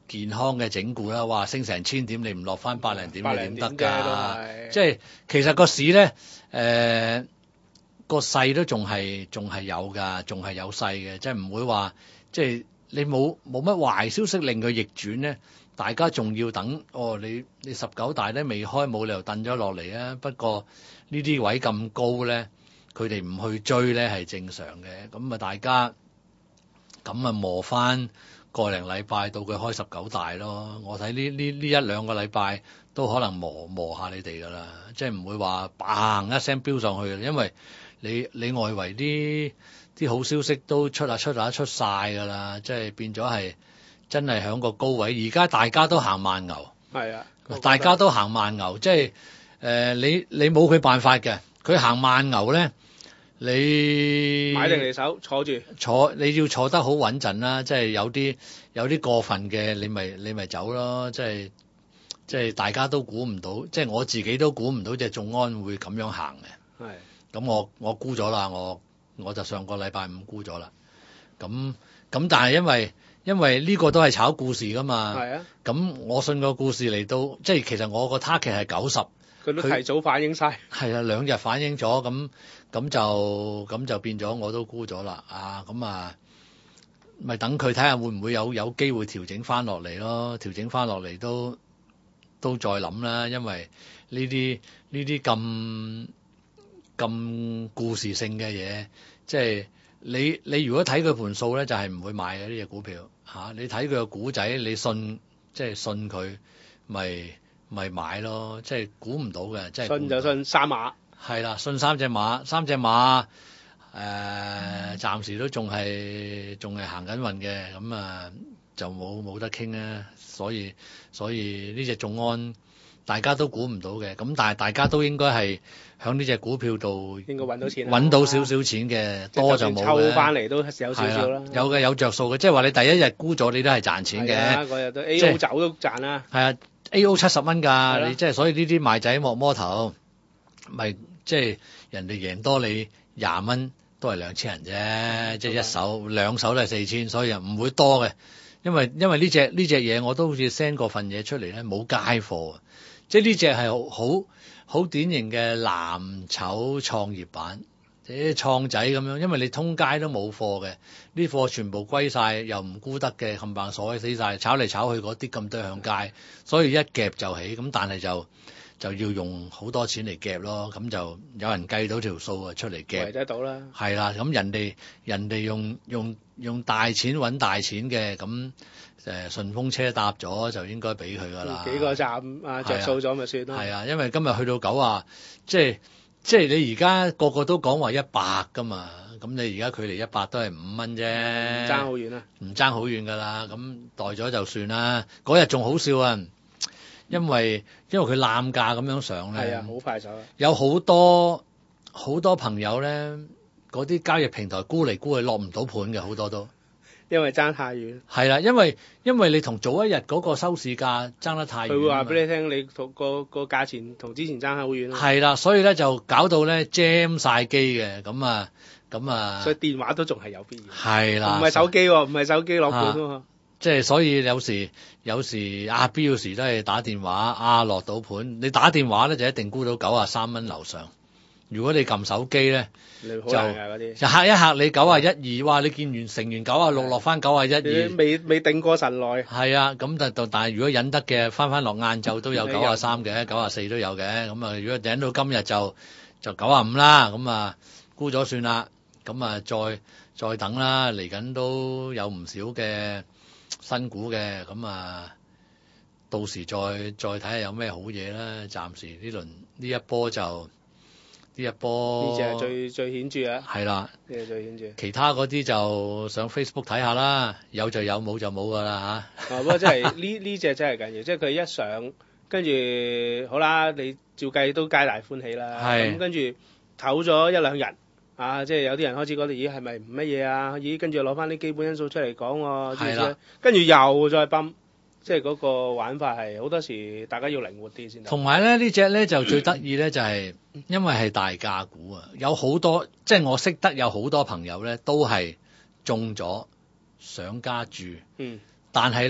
健康嘅整固啦，哇，升成千點，你唔落翻百零點， 百你點零點啫都得㗎？ 係即係其實個市咧，誒、呃、個勢都仲係仲係有㗎，仲係有勢嘅，即係唔會話即係你冇冇乜壞消息令佢逆轉咧，大家仲要等哦，你你十九大咧未開，冇理由掟咗落嚟啊。不過呢啲位咁高咧，佢哋唔去追咧係正常嘅，咁啊大家咁啊磨翻個零禮拜到佢開十九大咯。我睇呢呢呢一兩個禮拜都可能磨磨下你哋噶啦，即係唔會話嘭一聲飆上去，因為你你外圍啲啲好消息都出下出下出晒噶啦，即係變咗係真係響個高位。而家大家都行慢牛， 係啊， 大家都行慢牛，即係誒、呃、你你冇佢辦法嘅，佢行慢牛咧。你買定離手坐住， 坐你要坐得好穩陣啦，即係有啲有啲過分嘅，你咪你咪走咯，即係即係大家都估唔到，即係我自己都估唔到隻眾安會咁樣行嘅。 係， 咁我我估咗啦，我我就上個禮拜五估咗啦。咁咁但係因為因為呢個都係炒故事噶嘛， 係啊。 咁我信個故事嚟到，即係其實我個 target 係九十。 佢都提早反映晒， 係啊，兩日反映咗，咁咁就咁就變咗，我都估咗啦，啊，咁啊，咪等佢睇下會唔會有有機會調整翻落嚟咯，調整翻落嚟都都再諗啦，因為呢啲呢啲咁咁故事性嘅嘢，即係你你如果睇佢盤數咧，就係唔會買嘅呢隻股票嚇，你睇佢個股仔，你信即係信佢咪。咪買咯，即係估唔到嘅，即係信就信三馬， 係啦，信三隻馬，三隻馬，誒、呃，暫時都仲係仲係行緊運嘅，咁啊就冇冇得傾啊，所以所以呢隻眾安大家都估唔到嘅，咁但係大家都應該係響呢隻股票度應該揾到錢， 揾到少少錢嘅，多就冇嘅， 抽翻嚟都有少少啦， 有嘅有着數嘅，即係話你第一日沽咗，你都係賺錢嘅， 嗰日都 A O 走都賺啦， 係啊。A O 七十蚊㗎，你即係所以呢啲賣仔莫摸頭，咪即係人哋贏多你廿蚊都係兩千人啫，即係一手兩手都係四千，所以唔會多嘅。因為因為呢隻呢隻嘢我都好似 send 過份嘢出嚟咧，冇街貨，即係呢隻係好好典型嘅藍籌創業板，啲創仔咁樣，因為你通街都冇貨嘅，啲貨全部歸晒，又唔沽得嘅，冚唪唥鎖死晒，炒嚟炒去嗰啲咁多向街，所以一夾就起，咁但係就就要用好多錢嚟夾咯，咁就有人計到條數啊出嚟夾， 圍得到啦， 係啦，咁人哋人哋用用用大錢揾大錢嘅，咁誒順風車搭咗就應該俾佢噶啦， 幾個站啊着數咗咪算咯， 係啊，因為今日去到九啊，即係。即係你而家個個都講話一百噶嘛，咁你而家距離一百都係五蚊啫， 唔爭好遠啦， 唔爭好遠噶啦，咁代咗就算啦。嗰日仲好笑啊，因為因為佢攬價咁樣上咧， 係啊，好快手啊， 有好多好多朋友咧，嗰啲交易平台沽嚟沽去落唔到盤嘅，好多都。 因為爭太遠， 係啦，因為因為你同早一日嗰個收市價爭得太遠， 佢會話俾你聽，你同個個價錢同之前爭好遠咯。 係啦，所以咧就搞到咧 jam 晒機嘅，咁啊咁啊， 所以電話都仲係有必要。 係啦， 唔係手機喎，唔係手機落盤喎。啊即係所以有時有時啊必要時都係打電話啊落到盤，你打電話咧就一定沽到九啊三蚊樓上。如果你撳手機咧，就就嚇一嚇你九啊一二，哇！你見完成完九啊六落翻九啊一二， 未未定過神來。 係啊，咁但但但係如果忍得嘅，翻翻落晏晝都有九啊三嘅，九啊四都有嘅。咁啊，如果忍到今日就就九啊五啦，咁啊沽咗算啦。咁啊再再等啦，嚟緊都有唔少嘅新股嘅，咁啊到時再再睇下有咩好嘢啦。暫時呢輪呢一波就。呢一波呢隻係最最顯著啊！ 係啦， 呢隻最顯著。 其他嗰啲就上 Facebook 睇下啦，有就有，冇就冇噶啦嚇。 啊，不過真係呢呢隻真係緊要，即係佢一上，跟住好啦，你照計都皆大歡喜啦。咁跟住唞咗一兩日，啊，即係有啲人開始覺得，咦係咪唔乜嘢啊？咦，跟住攞翻啲基本因素出嚟講喎，係啦，跟住又再泵。即係嗰個玩法係好多時大家要靈活啲先得。 同埋咧呢隻咧就最得意咧就係因為係大價股啊，有好多即係我識得有好多朋友咧都係中咗想加注， 嗯， 但係咧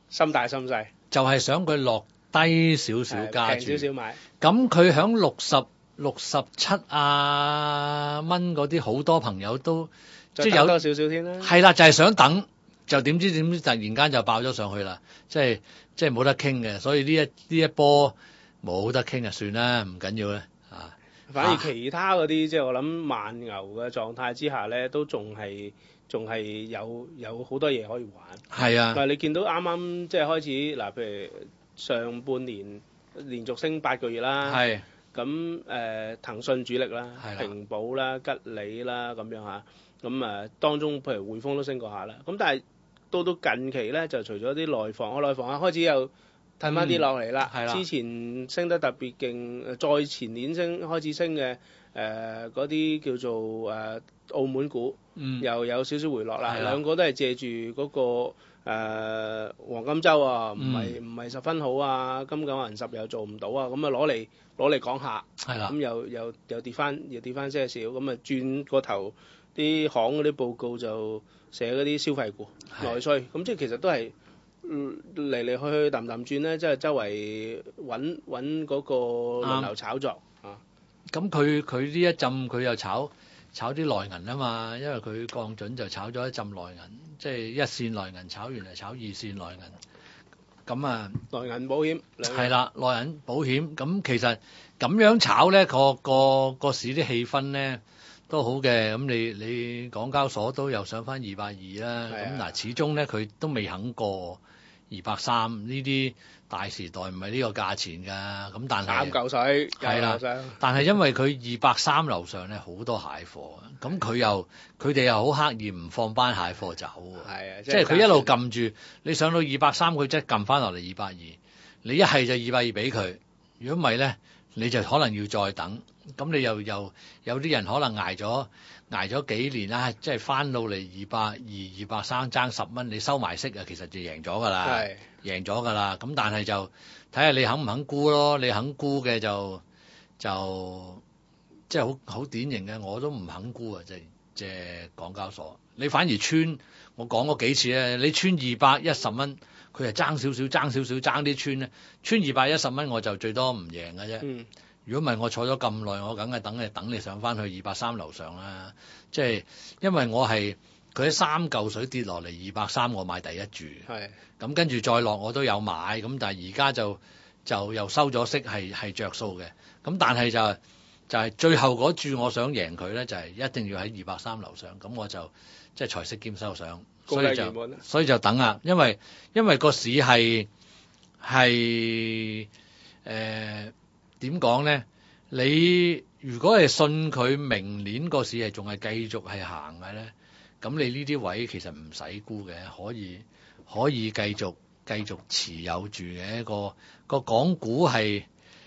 心大心細， 就係想佢落低少少加注， 平少少買。 咁佢響六十六十七啊蚊嗰啲，好多朋友都即係有多少少添啦。 係啦，就係想等，就點知點知突然間就爆咗上去啦，即係即係冇得傾嘅，所以呢一呢一波冇得傾就算啦，唔緊要啦啊。 反而其他嗰啲，即係我諗慢牛嘅狀態之下咧，都仲係仲係有有好多嘢可以玩。 係啊， 但係你見到啱啱即係開始嗱，譬如上半年連續升八個月啦， 係咁誒騰訊主力啦， 係啦平保啦、吉利啦咁樣嚇，咁誒當中譬如匯豐都升過下啦，咁但係到到近期咧，就除咗啲內房，我內房啊開始又褪翻啲落嚟啦。 係啦， 之前升得特別勁，再前年升開始升嘅誒嗰啲叫做誒、呃、澳門股， 嗯， 又有少少回落啦。 係啦兩個都係借住嗰、個、呃、黃金週啊，唔係唔係十分好啊，金九銀十又做唔到啊，咁啊攞嚟攞嚟講下， 係啦， 咁又又又跌翻又跌翻些少，咁啊轉個頭啲行嗰啲報告就寫嗰啲消費股內需，咁即係其實都係。嚟嚟去去氹氹轉咧，即係周圍揾揾嗰個輪流炒作啊！ 咁佢佢呢一陣佢又炒炒啲內銀啊嘛，因為佢降準就炒咗一陣內銀，即係一線內銀炒完就炒二線內銀。咁啊， 內銀保險係啦，內銀保險咁其實咁樣炒咧，個個個市啲氣氛咧都好嘅。咁你你港交所都又上翻二百二啦。咁嗱，始終咧佢都未肯過二百三呢啲大時代，唔係呢個價錢㗎。咁但係三嚿水係啦，但係因為佢二百三樓上咧好多蟹貨，咁佢又佢哋又好刻意唔放班蟹貨走。 係啊， 即係佢一路撳住你上到二百三，佢即係撳翻落嚟二百二。你一係就二百二俾佢，如果唔係咧，你就可能要再等。咁你又又有啲人可能捱咗捱咗幾年啦，即係翻到嚟二百二、二百三爭十蚊，你收埋息啊，其實就贏咗㗎啦， 係贏咗㗎啦。咁但係就睇下你肯唔肯沽咯，你肯沽嘅就就即係好好典型嘅，我都唔肯沽啊，即係即係港交所。你反而穿，我講過幾次咧，你穿二百一十蚊，佢係爭少少，爭少少，爭啲穿咧，穿二百一十蚊我就最多唔贏嘅啫。 嗯， 如果唔係我坐咗咁耐，我梗係等你等你上翻去二百三樓上啦。即係因為我係佢喺三嚿水跌落嚟二百三，我買第一注。 係咁跟住再落我都有買，咁但係而家就就又收咗息，係係著數嘅。咁但係就就係最後嗰注我想贏佢咧，就係一定要喺二百三樓上。咁我就即係財息兼收上，所以就所以就等啊，因為因為個市係係誒。點講咧？你如果係信佢明年個市係仲係繼續係行嘅咧，咁你呢啲位其實唔使沽嘅，可以可以繼續繼續持有住嘅。個個港股係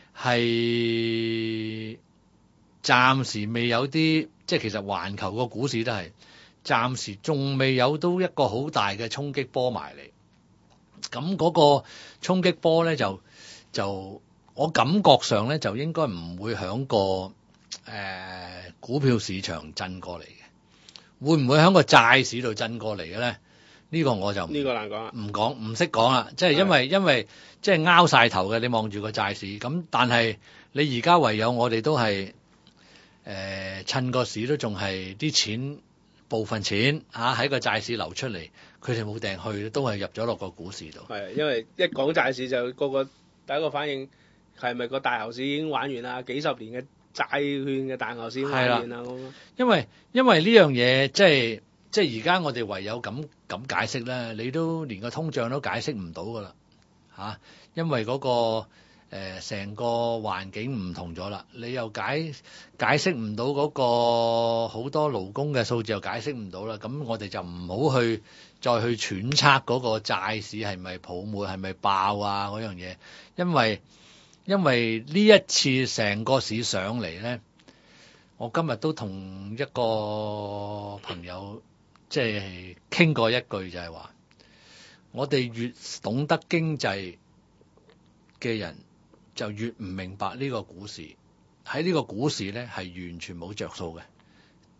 係暫時未有啲，即係其實環球個股市都係暫時仲未有到一個好大嘅衝擊波埋嚟。咁嗰個衝擊波咧就就。我感覺上咧就應該唔會響個誒、呃、股票市場震過嚟嘅，會唔會響個債市度震過嚟嘅咧？呢、呢個我就呢個難講啦， 唔講唔識講啦。即係因為因為即係拗晒頭嘅，你望住個債市咁，但係你而家唯有我哋都係誒、呃、趁個市都仲係啲錢部分錢嚇喺個債市流出嚟，佢哋冇掟去，都係入咗落個股市度。 係因為一講債市就個個第一個反應。係咪個大牛市已經玩完啦？幾十年嘅債券嘅大牛市已經玩完啦咁。 因為因為呢樣嘢即係即係而家我哋唯有咁咁解釋咧，你都連個通脹都解釋唔到噶啦嚇，因為嗰、嗰個成、呃、個環境唔同咗啦，你又解解釋唔到嗰個好多勞工嘅數字又解釋唔到啦，咁我哋就唔好去再去揣測嗰個債市係咪泡沫係咪爆啊嗰樣嘢，因為。因為呢一次成個市上嚟咧，我今日都同一個朋友即係傾過一句，就係話，我哋越懂得經濟嘅人，就越唔明白呢個股市。喺呢個股市咧係完全冇着數嘅，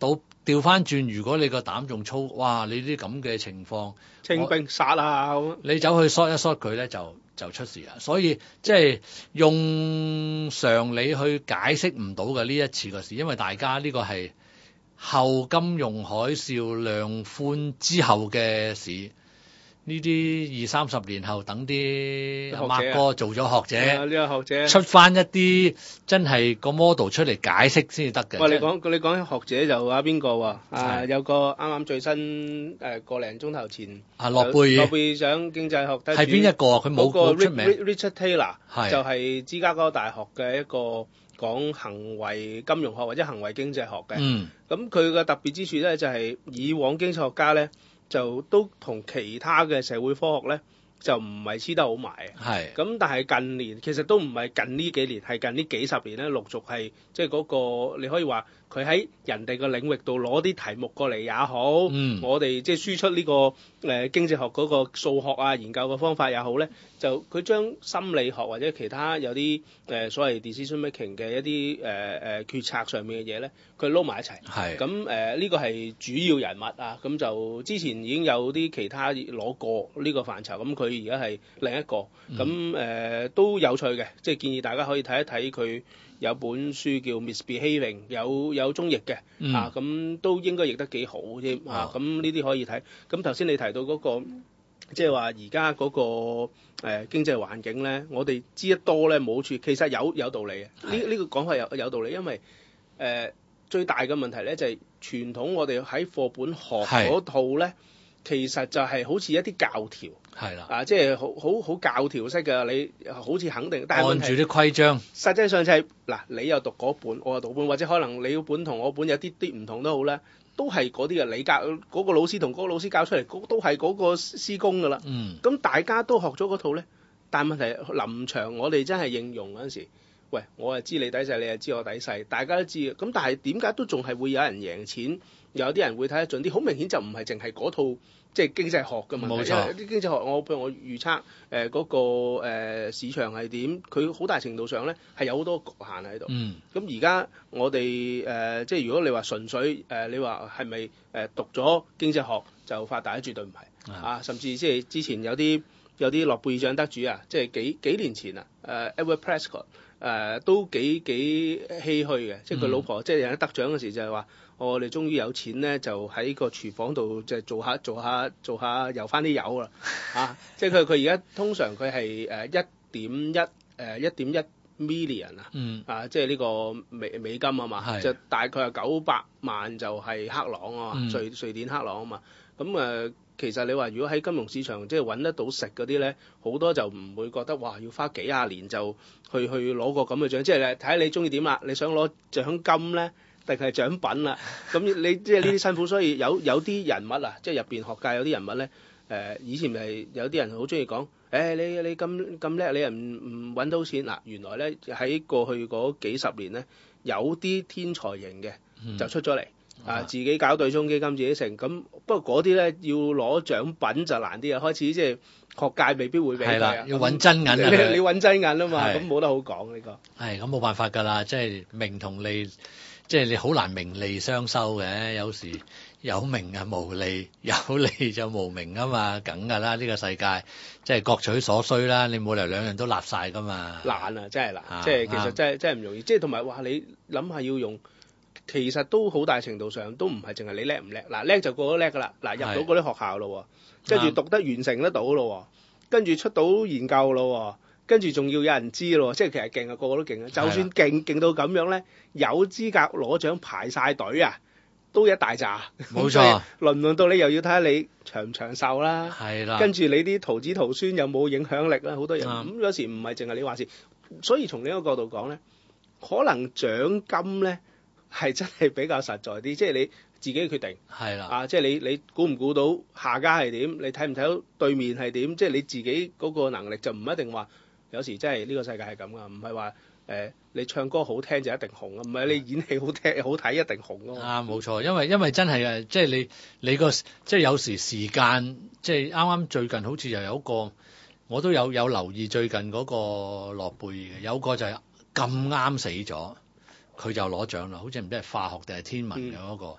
倒調翻轉，如果你個膽仲粗，哇！你啲咁嘅情況， 清兵殺啊咁， 你走去 short 一 short 佢咧，就就出事啦。所以即係用常理去解釋唔到嘅呢一次個事，因為大家呢個係後金融海嘯量寬之後嘅事。呢啲二三十年後，等啲阿麥哥做咗學者， 呢個學者出翻一啲真係個 model 出嚟解釋先至得嘅。 喂，你講你講起學者就阿邊個喎？啊，有個啱啱最新誒個零鐘頭前啊，諾貝爾諾貝爾獎經濟學得主係邊一個啊？佢冇個出名。 Richard Taylor 係就係芝加哥大學嘅一個講行為金融學或者行為經濟學嘅。 嗯。 咁佢嘅特別之處咧，就係以往經濟學家咧。就都同其他嘅社會科學咧，就唔係黐得好埋嘅。 係。 咁但係近年其實都唔係近呢幾年，係近呢幾十年咧，陸續係即係嗰個你可以話佢喺人哋嘅領域度攞啲題目過嚟也好， 嗯、 我哋即係輸出呢、這個誒、呃、經濟學嗰個數學啊研究嘅方法也好咧，就佢將心理學或者其他有啲誒、呃、所謂 decision making 嘅一啲誒誒決策上面嘅嘢咧，佢撈埋一齊。 係。 咁誒呢個係主要人物啊，咁就之前已經有啲其他攞過呢個範疇，咁佢而家係另一個，咁、嗯、誒、呃、都有趣嘅，即係建議大家可以睇一睇佢。有本書叫 Misbehaving， 有有中譯嘅、嗯，啊咁都應該譯得幾好添、哦，啊咁呢啲可以睇。咁頭先你提到嗰、那個，即係話而家嗰個誒、呃、經濟環境咧，我哋知得多咧冇處，其實有有道理嘅。呢呢、這個講法有有道理，因為誒、呃、最大嘅問題咧就係、是、傳統我哋喺課本學嗰套咧。其實就係好似一啲教條， 係啦， 啊，即係好好好教條式嘅，你好似肯定，但係按住啲規章， 實際上就係、是、嗱，你又讀嗰本，我又讀本，或者可能你本同我本有啲啲唔同都好啦，都係嗰啲嘅，你教嗰、嗰個老師同嗰個老師教出嚟，都係嗰個師公噶啦。嗯，咁大家都學咗嗰套咧，但係問題臨場我哋真係應用嗰陣時，喂，我係知你底細，你係知我底細，大家都知嘅。咁但係點解都仲係會有人贏錢？有啲人會睇得準啲，好明顯就唔係淨係嗰套即係經濟學嘅問題。冇錯，啲經濟學我譬如我預測誒嗰個、呃、市場係點，佢好大程度上咧係有好多局限喺度。嗯。咁而家我哋誒、呃、即係如果你話純粹誒、呃，你話係咪誒讀咗經濟學就發達咧？絕對唔係啊！甚至即係之前有啲有啲諾貝爾獎得主啊，即係幾幾年前啊，誒 Edward Prescott 誒、呃、都幾幾唏噓嘅，即係佢老婆、嗯、即係有得獎嗰時就係話。我哋終於有錢咧，就喺個廚房度就做下做下做下油翻啲油啦，啊！即係佢佢而家通常佢係誒一點一誒一點一 million 啊，嗯，啊，即係呢個美美金啊嘛，就大概係九百萬就係克朗啊嘛，瑞、嗯、瑞典克朗啊嘛，咁誒、呃、其實你話如果喺金融市場即係揾得到食嗰啲咧，好多就唔會覺得哇要花幾廿年就去去攞個咁嘅獎，即係睇下你中意點啦，你想攞獎金咧？定係獎品啦，咁你即係呢啲辛苦，所以有有啲人物啊，即係入邊學界有啲人物咧，誒、呃、以前咪有啲人好中意講，誒、欸、你你咁咁叻，你又唔唔揾到錢嗱、啊，原來咧喺過去嗰幾十年咧，有啲天才型嘅就出咗嚟、嗯，啊自己搞對沖基金自己成，咁不過嗰啲咧要攞獎品就難啲啊，開始即係學界未必會俾佢啊， 要揾真銀啊， 你你揾真銀啊嘛，咁冇得好講呢個， 係咁冇辦法㗎啦，即係名同利。即係你好難名利雙收嘅，有時有名啊無利，有利就無名啊嘛，梗㗎啦呢個世界，即係各取所需啦，你冇理由兩樣都立晒㗎嘛。難啊，真係難，啊、即係其實真係真係唔容易，即係同埋話你諗下要用，其實都好大程度上都唔係淨係你叻唔叻，嗱叻就個個叻㗎啦，嗱入到嗰啲學校咯，跟住讀得完成得到咯，跟住出到研究咯。跟住仲要有人知咯，即係其實勁啊，個個都勁啊！就算勁勁到咁樣咧，有資格攞獎排晒隊啊，都一大紮。冇錯，輪唔輪到你又要睇下你長唔長壽啦。係啦。跟住你啲徒子徒孫有冇影響力啦？好多人咁、嗯、有時唔係淨係你話事，所以從呢個角度講咧，可能獎金咧係真係比較實在啲，即係你自己決定。係啦。啊，即係你你估唔估到下家係點？你睇唔睇到對面係點？即係你自己嗰個能力就唔一定話。有時真係呢個世界係咁噶，唔係話誒你唱歌好聽就一定紅啊，唔係你演戲好聽好睇一定紅咯。啊，冇錯，因為因為真係誒，即係你你個即係有時時間，即係啱啱最近好似又有一個，我都有有留意最近嗰個諾貝爾嘅，有個就係咁啱死咗，佢就攞獎啦，好似唔知係化學定係天文嘅嗰個，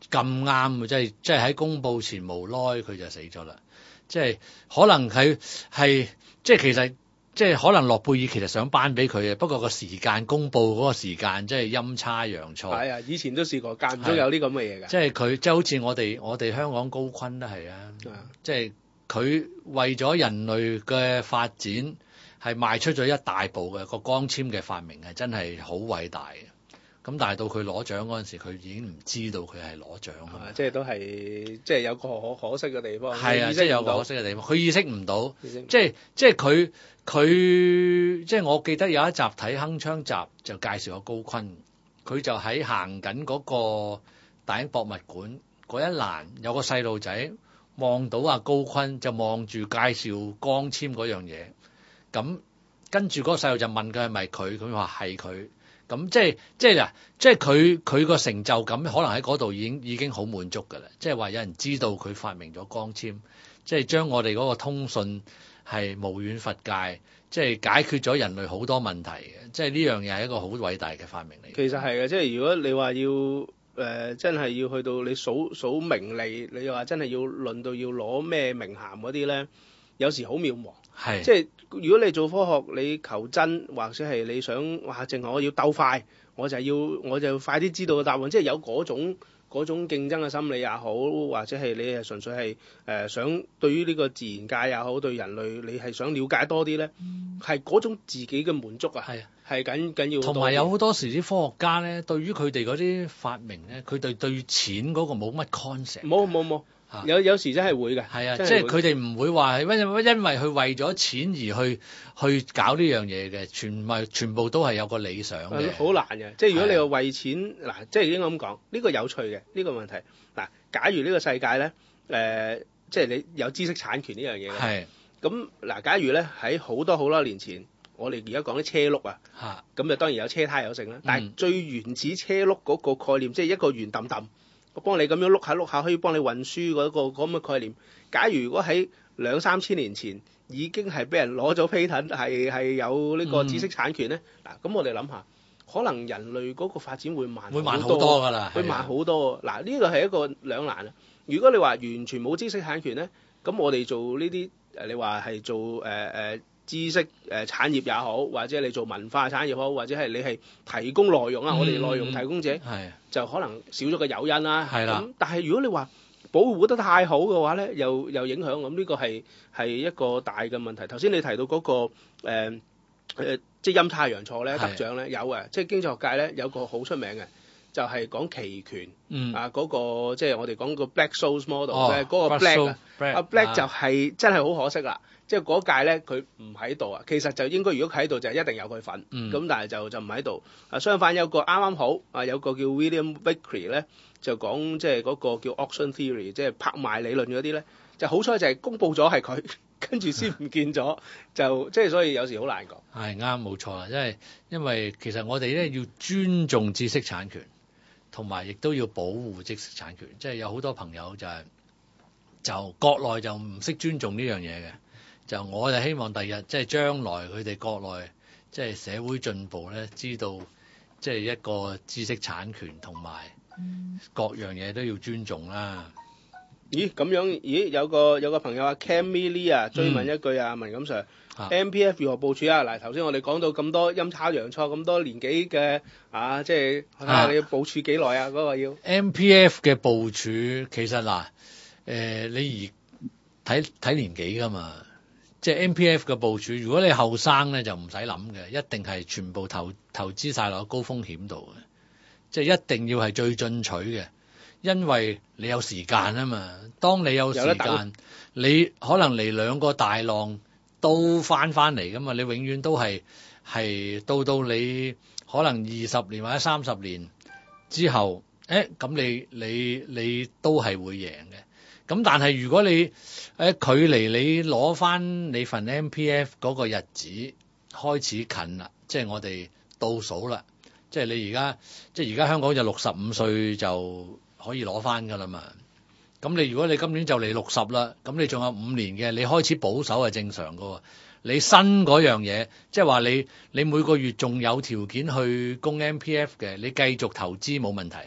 咁啱，即係即係喺公佈前無耐佢就死咗啦。即係可能佢係即係其實即係可能諾貝爾其實想頒俾佢嘅，不過個時間公佈嗰個時間即係陰差陽錯。 係啊，以前都試過間唔中有啲咁嘅嘢㗎。 即係佢即係好似我哋我哋香港高錕都係啊，即係佢為咗人類嘅發展係邁出咗一大步嘅，個光纖嘅發明係真係好偉大嘅。咁但係到佢攞獎嗰陣時，佢已經唔知道佢係攞獎啊！ 即係都係即係有個可可惜嘅地方。 係啊，即係有個可惜嘅地方，佢意識唔到， 意識唔到即係即係佢佢即係我記得有一集睇鏗鏘集就介紹個高錕，佢就喺行緊嗰個大英博物館嗰一欄有個細路仔望到阿高錕就望住介紹光纖嗰樣嘢，咁跟住嗰個細路就問佢係咪佢，佢話係佢。咁即係即係嗱，即係佢佢個成就感可能喺嗰度已經已經好滿足㗎啦。即係話有人知道佢發明咗光纖，即係將我哋嗰個通訊係無遠弗屆，即係解決咗人類好多問題嘅。即係呢樣嘢係一個好偉大嘅發明嚟。 其實係嘅，即係如果你話要誒、呃、真係要去到你數數名利，你又話真係要論到要攞咩名銜嗰啲咧，有時好渺茫。 係， 即係如果你做科學，你求真，或者係你想哇，淨係我要鬥快，我就要我就要快啲知道個答案，即係有嗰種嗰種競爭嘅心理也好，或者係你係純粹係誒、呃、想對於呢個自然界也好，對人類你係想了解多啲咧，係嗰、嗯、種自己嘅滿足啊，係係緊緊要。 同埋有好多時啲科學家咧，對於佢哋嗰啲發明咧，佢哋對錢嗰個冇乜 concept。 冇冇冇。有有時真係會嘅， 係啊，即係佢哋唔會話係因因為佢為咗錢而去去搞呢樣嘢嘅，全咪全部都係有個理想嘅。 好難嘅，即係如果你話為錢嗱，即係應該咁講，呢個有趣嘅呢個問題嗱。假如呢個世界咧，誒，即係你有知識產權呢樣嘢嘅，係咁嗱。假如咧喺好多好多年前，我哋而家講啲車轆啊，咁就當然有車胎有剩啦。但係最原始車轆嗰個概念，即係一個圓揼揼。我幫你咁樣碌下碌下，可以幫你運輸嗰個咁嘅概念。假如如果喺兩三千年前已經係俾人攞咗 patent，係係有呢個知識產權咧，嗱、嗯，咁我哋諗下，可能人類嗰個發展會慢會慢好多㗎啦， 會慢好多。嗱，呢個係一個兩難啊。如果你話完全冇知識產權咧，咁我哋做呢啲誒，你話係做誒誒。呃知識誒、呃、產業也好，或者你做文化產業好，或者係你係提供內容啊，嗯、我哋內容提供者，係就可能少咗個誘因啦。係啦，咁但係如果你話保護得太好嘅話咧，又又影響，咁呢個係係一個大嘅問題。頭先你提到嗰、那個誒、呃呃、即係陰差陽錯咧，得獎咧有嘅，即係經濟學界咧有個好出名嘅，就係、是、講期權、嗯、啊嗰、那個即係我哋講個 Black-Scholes model 咧、哦，嗰個 Black 啊，阿 Black 就係、是、真係好可惜啦。即係嗰屆咧，佢唔喺度啊。其實就應該，如果喺度就一定有佢份。咁、嗯、但係就就唔喺度。啊，相反有個啱啱好啊，有個叫 William Vickrey 咧，就講即係嗰個叫 auction theory，即係拍賣理論嗰啲咧，就好彩就係公佈咗係佢，跟住先唔見咗，就即係所以有時好難講。 係啱，冇錯啦，因為因為其實我哋咧要尊重知識產權，同埋亦都要保護知識產權。即係有好多朋友就係、是、就國內就唔識尊重呢樣嘢嘅。就我就希望第日即係將來佢哋國內即係社會進步咧，知道即係一個知識產權同埋各樣嘢都要尊重啦。 咦咁樣？咦有個有個朋友啊 Cammy Lee 啊追問一句啊，文錦 Sir、啊、M P F 如何部署啊？嗱頭先我哋講到咁多陰差陽錯咁多年紀嘅啊，即係睇下你要部署幾耐啊？嗰、那個要 M P F 嘅部署其實嗱誒、呃、你而睇睇年紀㗎嘛。即係 M P F 嘅部署，如果你後生咧就唔使諗嘅，一定係全部投投資晒落高風險度嘅，即係一定要係最進取嘅，因為你有時間啊嘛。當你有時間，你可能嚟兩個大浪都翻翻嚟噶嘛，你永遠都係係到到你可能二十年或者三十年之後，誒咁你你你都係會贏嘅。咁但係如果你誒距離你攞翻你份 M P F 嗰個日子開始近啦，即係我哋倒數啦，即係你而家即係而家香港就六十五歲就可以攞翻噶啦嘛。咁你如果你今年就嚟六十啦，咁你仲有五年嘅，你開始保守係正常噶。你新嗰樣嘢，即係話你你每個月仲有條件去供 M P F 嘅，你繼續投資冇問題。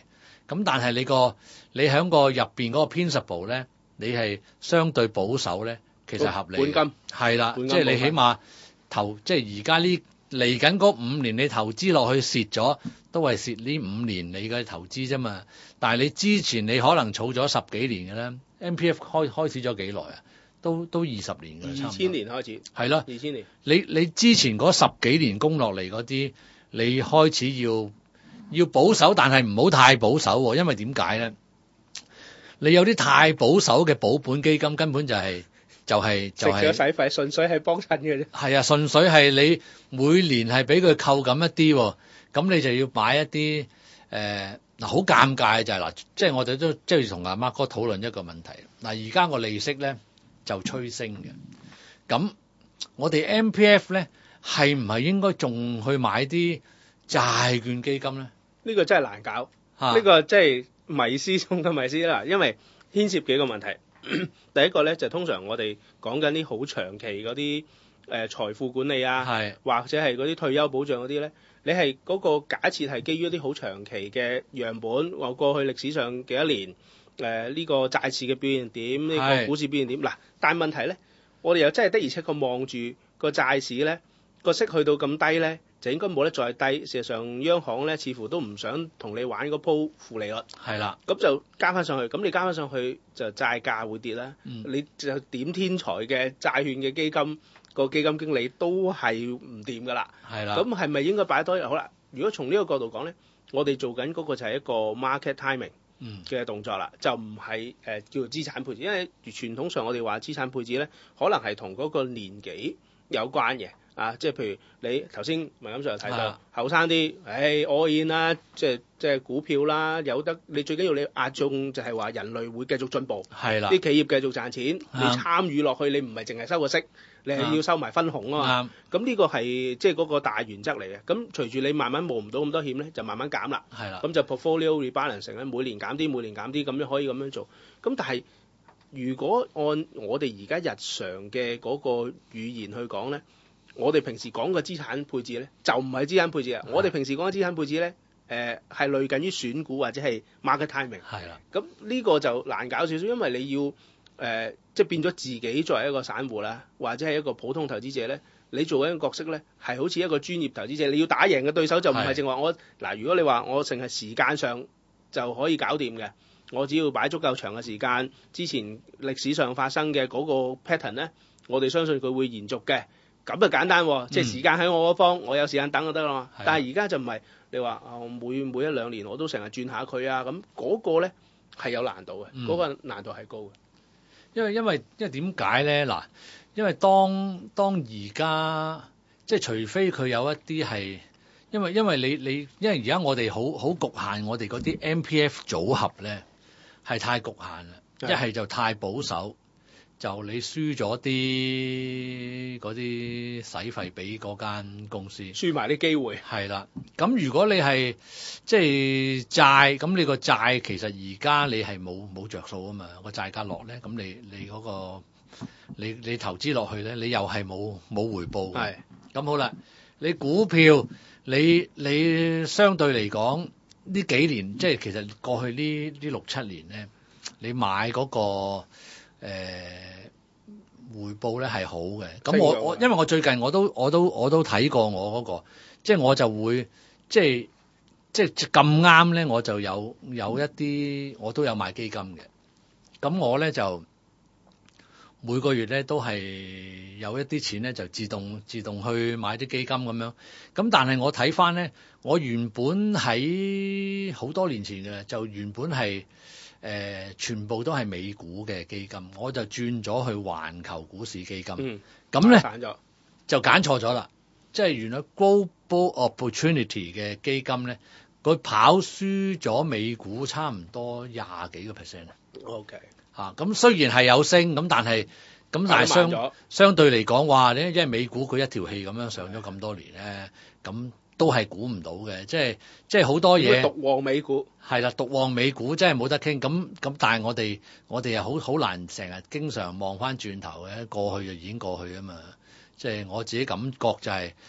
咁但係你個你喺個入邊嗰個 principle 咧，你係相對保守咧，其實合理。 本金係啦，即係你起碼投，即係而家呢嚟緊嗰五年你投資落去蝕咗，都係蝕呢五年你嘅投資啫嘛。但係你之前你可能儲咗十幾年嘅咧 ，M P F 開開始咗幾耐啊？都都二十年㗎， 二千年開始。 係咯， 二千年。 你你之前嗰十幾年供落嚟嗰啲，你開始要要保守，但係唔好太保守喎，因為點解咧？你有啲太保守嘅保本基金，根本就係、是、就係、是、就係、是、 食咗使費，純粹係幫襯嘅啫。 係啊，純粹係你每年係俾佢扣緊一啲喎，咁你就要買一啲誒嗱，好尷尬就係、是、嗱，即係我哋都即係同阿 Mark 哥討論一個問題。嗱，而家個利息咧就趨升嘅，咁我哋 M P F 咧係唔係應該仲去買啲債券基金咧？ 呢個真係難搞，呢、 啊、 個真係迷思中嘅迷思啦。因為牽涉幾個問題。第一個咧就通常我哋講緊啲好長期嗰啲誒財富管理啊，或者係嗰啲退休保障嗰啲咧，你係嗰個假設係基於一啲好長期嘅樣本，話過去歷史上幾多年誒呢、呃這個債市嘅表現點，呢、這個股市表現點嗱。但係問題咧，我哋又真係的而且確望住個債市咧個息去到咁低咧，就應該冇得再低。事實上，央行咧似乎都唔想同你玩嗰鋪負利率。係啦，咁就加翻上去。咁你加翻上去就債價會跌啦。嗯、你就點天才嘅債券嘅基金個基金經理都係唔掂噶啦。係啦。咁係咪應該擺多？好啦，如果從呢個角度講咧，我哋做緊嗰個就係一個 market timing 嘅動作啦，嗯、就唔係誒叫做資產配置。因為傳統上我哋話資產配置咧，可能係同嗰個年紀有關嘅。啊，即係譬如你頭先文錦 Sir 又睇到後生啲，誒 all in 啦，即係即係股票啦，有得你最緊要你壓中就係話人類會繼續進步，係啦，啲企業繼續賺錢，你參與落去，你唔係淨係收個息，你係要收埋分紅啊嘛，咁呢個係即係嗰個大原則嚟嘅。咁隨住你慢慢冒唔到咁多險咧，就慢慢減啦，係啦，咁就 portfolio rebalancing 咧，每年減啲，每年減啲，咁樣可以咁樣做。咁但係如果按我哋而家日常嘅嗰個語言去講咧，我哋平時講嘅資產配置咧，就唔係資產配置啊！我哋平時講嘅資產配置咧，誒、呃、係類近於選股或者係 market timing。係啦，咁呢個就難搞少少，因為你要誒、呃、即係變咗自己作為一個散戶啦，或者係一個普通投資者咧，你做緊角色咧係好似一個專業投資者，你要打贏嘅對手就唔係淨話我嗱，如果你話我淨係時間上就可以搞掂嘅，我只要擺足夠長嘅時間，之前歷史上發生嘅嗰個 pattern 咧，我哋相信佢會延續嘅。咁就簡單喎，即係時間喺我嗰方，我有時間等就得啦嘛。但係而家就唔係，你話啊，每每一兩年我都成日轉下佢啊，咁嗰個咧係有難度嘅，嗰、嗯、個難度係高嘅。 因為因為因為點解咧？嗱，因為當當而家即係除非佢有一啲係，因為因為你你因為而家我哋好好局限，我哋嗰啲 M P F 組合咧係太局限啦，一係就太保守。就你輸咗啲嗰啲使費俾嗰間公司， 輸埋啲機會。係啦，咁如果你係即係債，咁你個債其實而家你係冇冇着數啊嘛，個債價落咧，咁你你嗰個你你投資落去咧，你又係冇冇回報。係，咁好啦，你股票你你相對嚟講呢幾年，即係其實過去呢呢六七年咧，你買嗰個。誒、呃、回報咧係好嘅，咁我我因為我最近我都我都我都睇過我嗰、那個，即係我就會即係即係咁啱咧，我就有有一啲我都有買基金嘅，咁我咧就每個月咧都係有一啲錢咧就自動自動去買啲基金咁樣，咁但係我睇翻咧，我原本喺好多年前嘅就原本係。誒、呃，全部都係美股嘅基金，我就轉咗去環球股市基金。嗯，咁咧就揀錯咗啦。即係原來 Global Opportunity 嘅基金咧，佢跑輸咗美股差唔多廿幾個 percent。OK，嚇咁、啊、雖然係有升，咁但係咁但係相相對嚟講話咧，因為美股佢一條氣咁樣上咗咁多年咧，咁。都係估唔到嘅，即係即係好多嘢。 獨旺美股係啦，獨旺美股真係冇得傾。咁咁，但係我哋我哋又好好難成日經常望翻轉頭嘅，過去就已經過去啊嘛。即係我自己感覺就係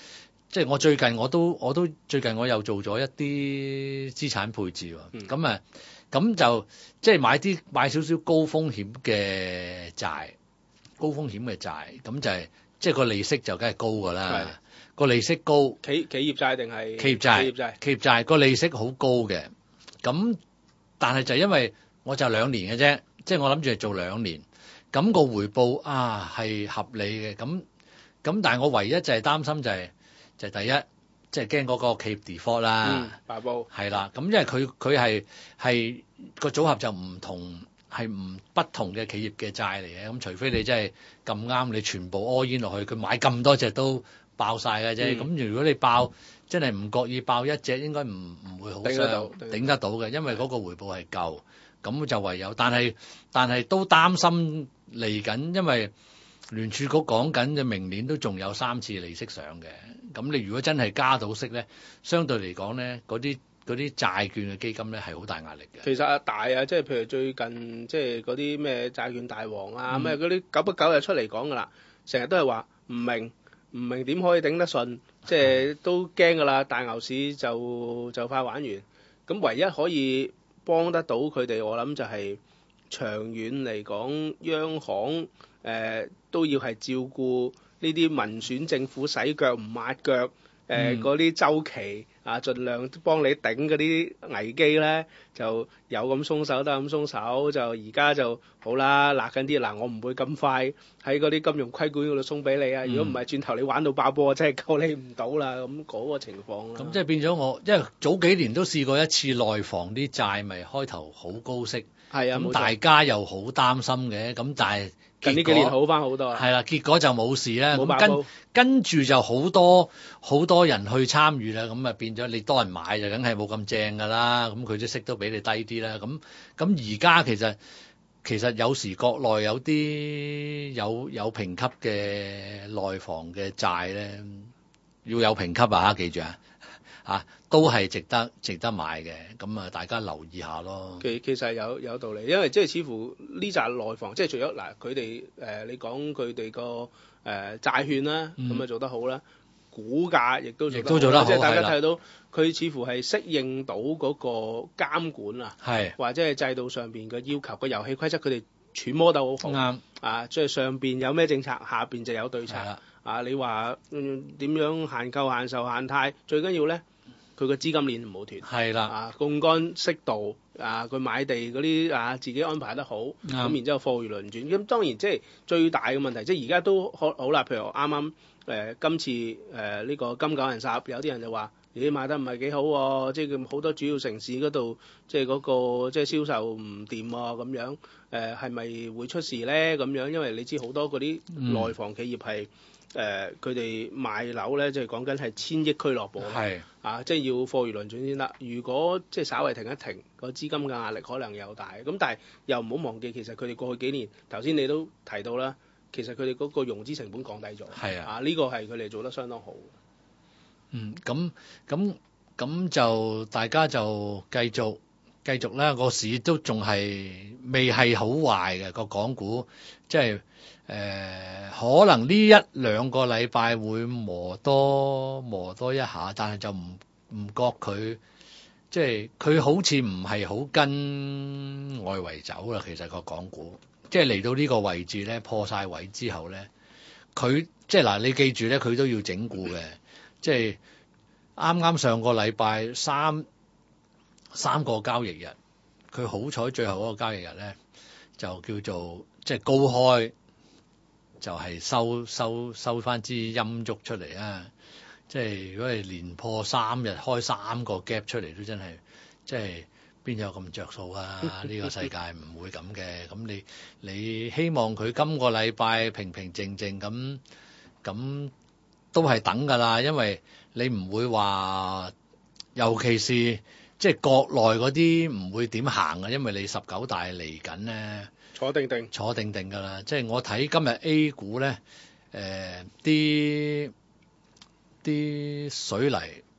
即係我最近我都我都最近我又做咗一啲資產配置喎，咁啊咁就即係買啲買少少高風險嘅債，高風險嘅債，咁就係即係個利息就梗係高㗎啦，個利息高， 企企業債定係企業債， 企業債， 企業債個利息好高嘅，咁但係就因為我就兩年嘅啫，即係我諗住係做兩年，咁個回報啊係合理嘅，咁咁但係我唯一就係擔心就係。就係第一，即係驚嗰個企業 default 啦， 爆煲係啦。咁因為佢佢係係個組合就唔同，係唔不同嘅企業嘅債嚟嘅。咁除非你真係咁啱，你全部 all in 落去，佢買咁多隻都爆晒嘅啫。咁、嗯、如果你爆真係唔覺意爆一隻，應該唔唔會好傷，頂得到，頂得到嘅，因為嗰個回報係夠。咁就唯有，但係但係都擔心嚟緊，因為聯儲局講緊嘅明年都仲有三次利息上嘅。咁你如果真係加到息咧，相對嚟講咧，嗰啲嗰啲債券嘅基金咧係好大壓力嘅。 其實啊大啊，即係譬如最近即係嗰啲咩債券大王啊，咩嗰啲久不久就出嚟講噶啦，成日都係話唔明唔明點可以頂得順，即係都驚噶啦，大牛市就就快玩完。咁唯一可以幫得到佢哋，我諗就係長遠嚟講，央行誒、呃、都要係照顧呢啲民選政府洗腳唔抹腳，誒嗰啲週期啊，盡量幫你頂嗰啲危機咧，就有咁鬆手得咁鬆手，就而家就好啦，勒緊啲嗱，我唔會咁快喺嗰啲金融規管嗰度鬆俾你啊！如果唔係轉頭你玩到爆波，真係救你唔到啦，咁嗰個情況啦。 咁即係變咗我，因為早幾年都試過一次內房啲債，咪開頭好高息， 係啊， 咁大家又好擔心嘅，咁但係。 近呢幾年好翻好多啦， 係啦，結果就冇事啦。咁跟跟住就好多好多人去參與啦，咁啊變咗你多人買就梗係冇咁正㗎啦。咁佢啲息都比你低啲啦。咁咁而家其實其實有時國內有啲有有評級嘅內房嘅債咧，要有評級啊！記住啊！啊，都係值得值得買嘅，咁啊大家留意下咯。 其其實有有道理，因為即係似乎呢紮內房，即係除咗嗱佢哋誒，你講佢哋個誒債券啦，咁啊、嗯、做得好啦，股價亦都做得好， 做得好即係大家睇到佢似乎係適應到嗰個監管啊， 係或者係制度上邊嘅要求，個遊戲規則佢哋揣摩得好好。啱啊，即係上邊有咩政策，下邊就有對策。啊，你話嗯點樣限購、限售、限貸，最緊要咧。佢個資金鏈唔好斷，係啦，啊槓桿適度，啊佢買地嗰啲啊自己安排得好，咁、嗯、然之後貨如輪轉，咁當然即係最大嘅問題，即係而家都好好啦。譬如啱啱誒今次誒呢、呃這個金九銀十，有啲人就話咦賣得唔係幾好喎，即係好多主要城市嗰度，即係嗰、那個即係銷售唔掂喎，咁樣誒係咪會出事咧？咁樣因為你知好多嗰啲內房企業係。誒佢哋賣樓咧，即係講緊係千億俱樂部，係啊，即係要貨如輪轉先得。如果即係稍微停一停，個資金嘅壓力可能又大。咁但係又唔好忘記，其實佢哋過去幾年，頭先你都提到啦，其實佢哋嗰個融資成本降低咗，係啊，啊呢個係佢哋做得相當好。 嗯，咁咁咁就大家就繼續繼續啦。個市都仲係未係好壞嘅個港股，即係。誒、呃、可能呢一兩個禮拜會磨多磨多一下，但係就唔唔覺佢即係佢好似唔係好跟外圍走啦。其實個港股即係嚟到呢個位置咧，破晒位之後咧，佢即係嗱，你記住咧，佢都要整固嘅。即係啱啱上個禮拜三三個交易日，佢好彩最後嗰個交易日咧就叫做即係高開。就係、是、收收收翻支陰燭出嚟啊！即係如果係連破三日開三個 gap 出嚟，都真係即係邊有咁着數啊？呢個世界唔會咁嘅。咁你你希望佢今個禮拜平平靜靜咁咁都係等㗎啦，因為你唔會話，尤其是即係國內嗰啲唔會點行啊，因為你十九大嚟緊咧。 坐定定， 坐定定㗎啦！即係我睇今日 A 股咧，誒啲啲水泥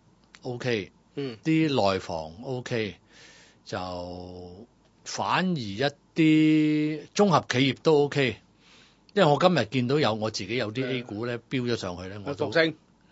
OK，嗯，啲內房 OK，就反而一啲綜合企業都 OK。因為我今日見到有我自己有啲 A 股咧飆咗上去咧，我都嚇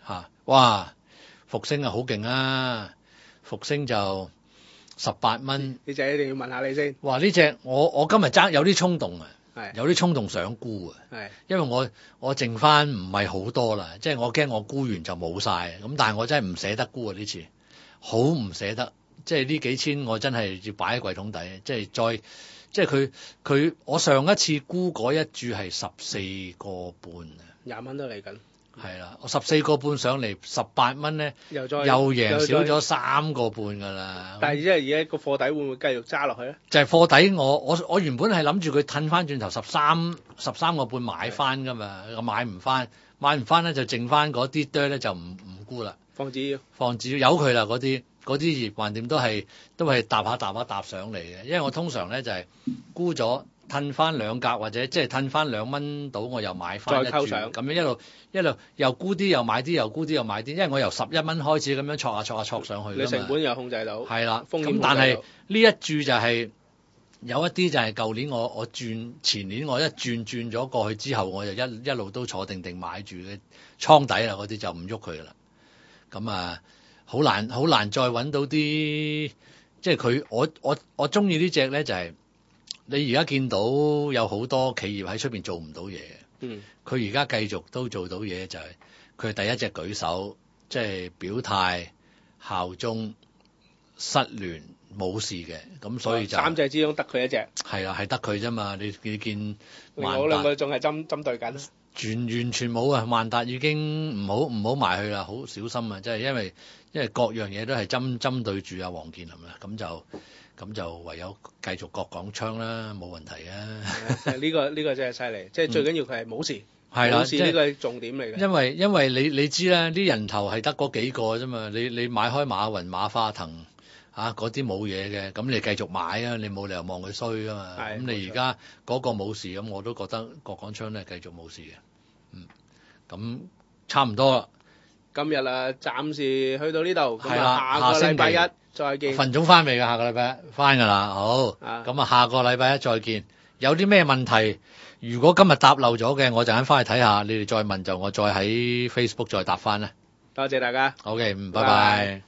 哇，復星啊好勁啊，復星就十八蚊。 呢隻一定要問下你先。 哇！呢隻我我今日爭有啲衝動啊， 係有啲衝動想沽啊， 係因為我我剩翻唔係好多啦，即係我驚我沽完就冇晒，咁但係我真係唔捨得沽啊呢次，好唔捨得，即係呢幾千我真係要擺喺櫃桶底，即係再即係佢佢我上一次沽嗰一注係十四個半啊， 廿蚊都嚟緊。 係啦，我十四個半上嚟十八蚊咧， 又再又贏少咗三個半㗎啦。 但係即係而家個貨底會唔會繼續揸落去咧？ 就係貨底我，我我我原本係諗住佢褪翻轉頭十三十三個半買翻㗎嘛，我買唔翻，買唔翻咧就剩翻嗰啲堆咧就唔唔沽啦。 放紙鷂， 放紙鷂由佢啦，嗰啲嗰啲葉橫掂都係都係搭下搭下搭上嚟嘅，因為我通常咧就係沽咗。褪翻兩格或者即係褪翻兩蚊到，我又買翻一注，咁樣一路一路又沽啲又買啲，又沽啲又買啲，因為我由十一蚊開始咁樣戳下戳下戳上去。 你成本又控制到， 係啦。 風險控制到。 咁但係呢一注就係、是、有一啲就係舊年我我轉前年我一轉轉咗過去之後，我就一一路都坐定定買住嘅倉底啦，嗰啲就唔喐佢啦。咁啊，好難好難再揾到啲，即係佢我我我中意呢隻咧就係、是。你而家見到有好多企業喺出邊做唔到嘢嘅，嗯，佢而家繼續都做到嘢，就係佢第一隻舉手，即係表態效忠失聯冇事嘅，咁所以就三隻之中得佢一隻， 係啦，係得佢啫嘛。你你見另外兩個仲係針針對緊， 完完全冇啊！萬達已經唔好唔好埋去啦，好小心啊！即係因為因為各樣嘢都係針針對住阿黃健林啊，咁就。咁就唯有繼續各講槍啦，冇問題啊！ 呢、這個呢、這個真係犀利，即係最緊要佢係冇事， 係啦、嗯， 冇事呢個係重點嚟嘅。 因為因為你你知啦，啲人頭係得嗰幾個啫嘛，你你買開馬雲、馬化騰啊嗰啲冇嘢嘅，咁你繼續買啊，你冇理由望佢衰噶嘛。咁你而家嗰個冇事，咁我都覺得各講槍咧繼續冇事嘅。嗯，咁差唔多啦。 今日啊，暫時去到呢度，咁啊， 下個禮拜一再見。 份總翻未㗎？下個禮拜一翻㗎啦，好。咁啊，下個禮拜一再見。有啲咩問題？如果今日答漏咗嘅，我陣間翻去睇下。你哋再問就我再喺 Facebook 再答翻啦。 多謝大家。 OK，嗯，拜拜。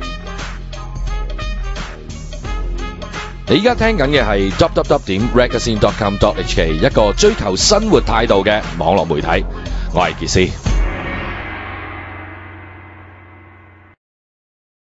你而家聽緊嘅係 double-u double-u double-u 點 ragazine dot com dot h k 一個追求生活態度嘅網絡媒體。我係傑斯。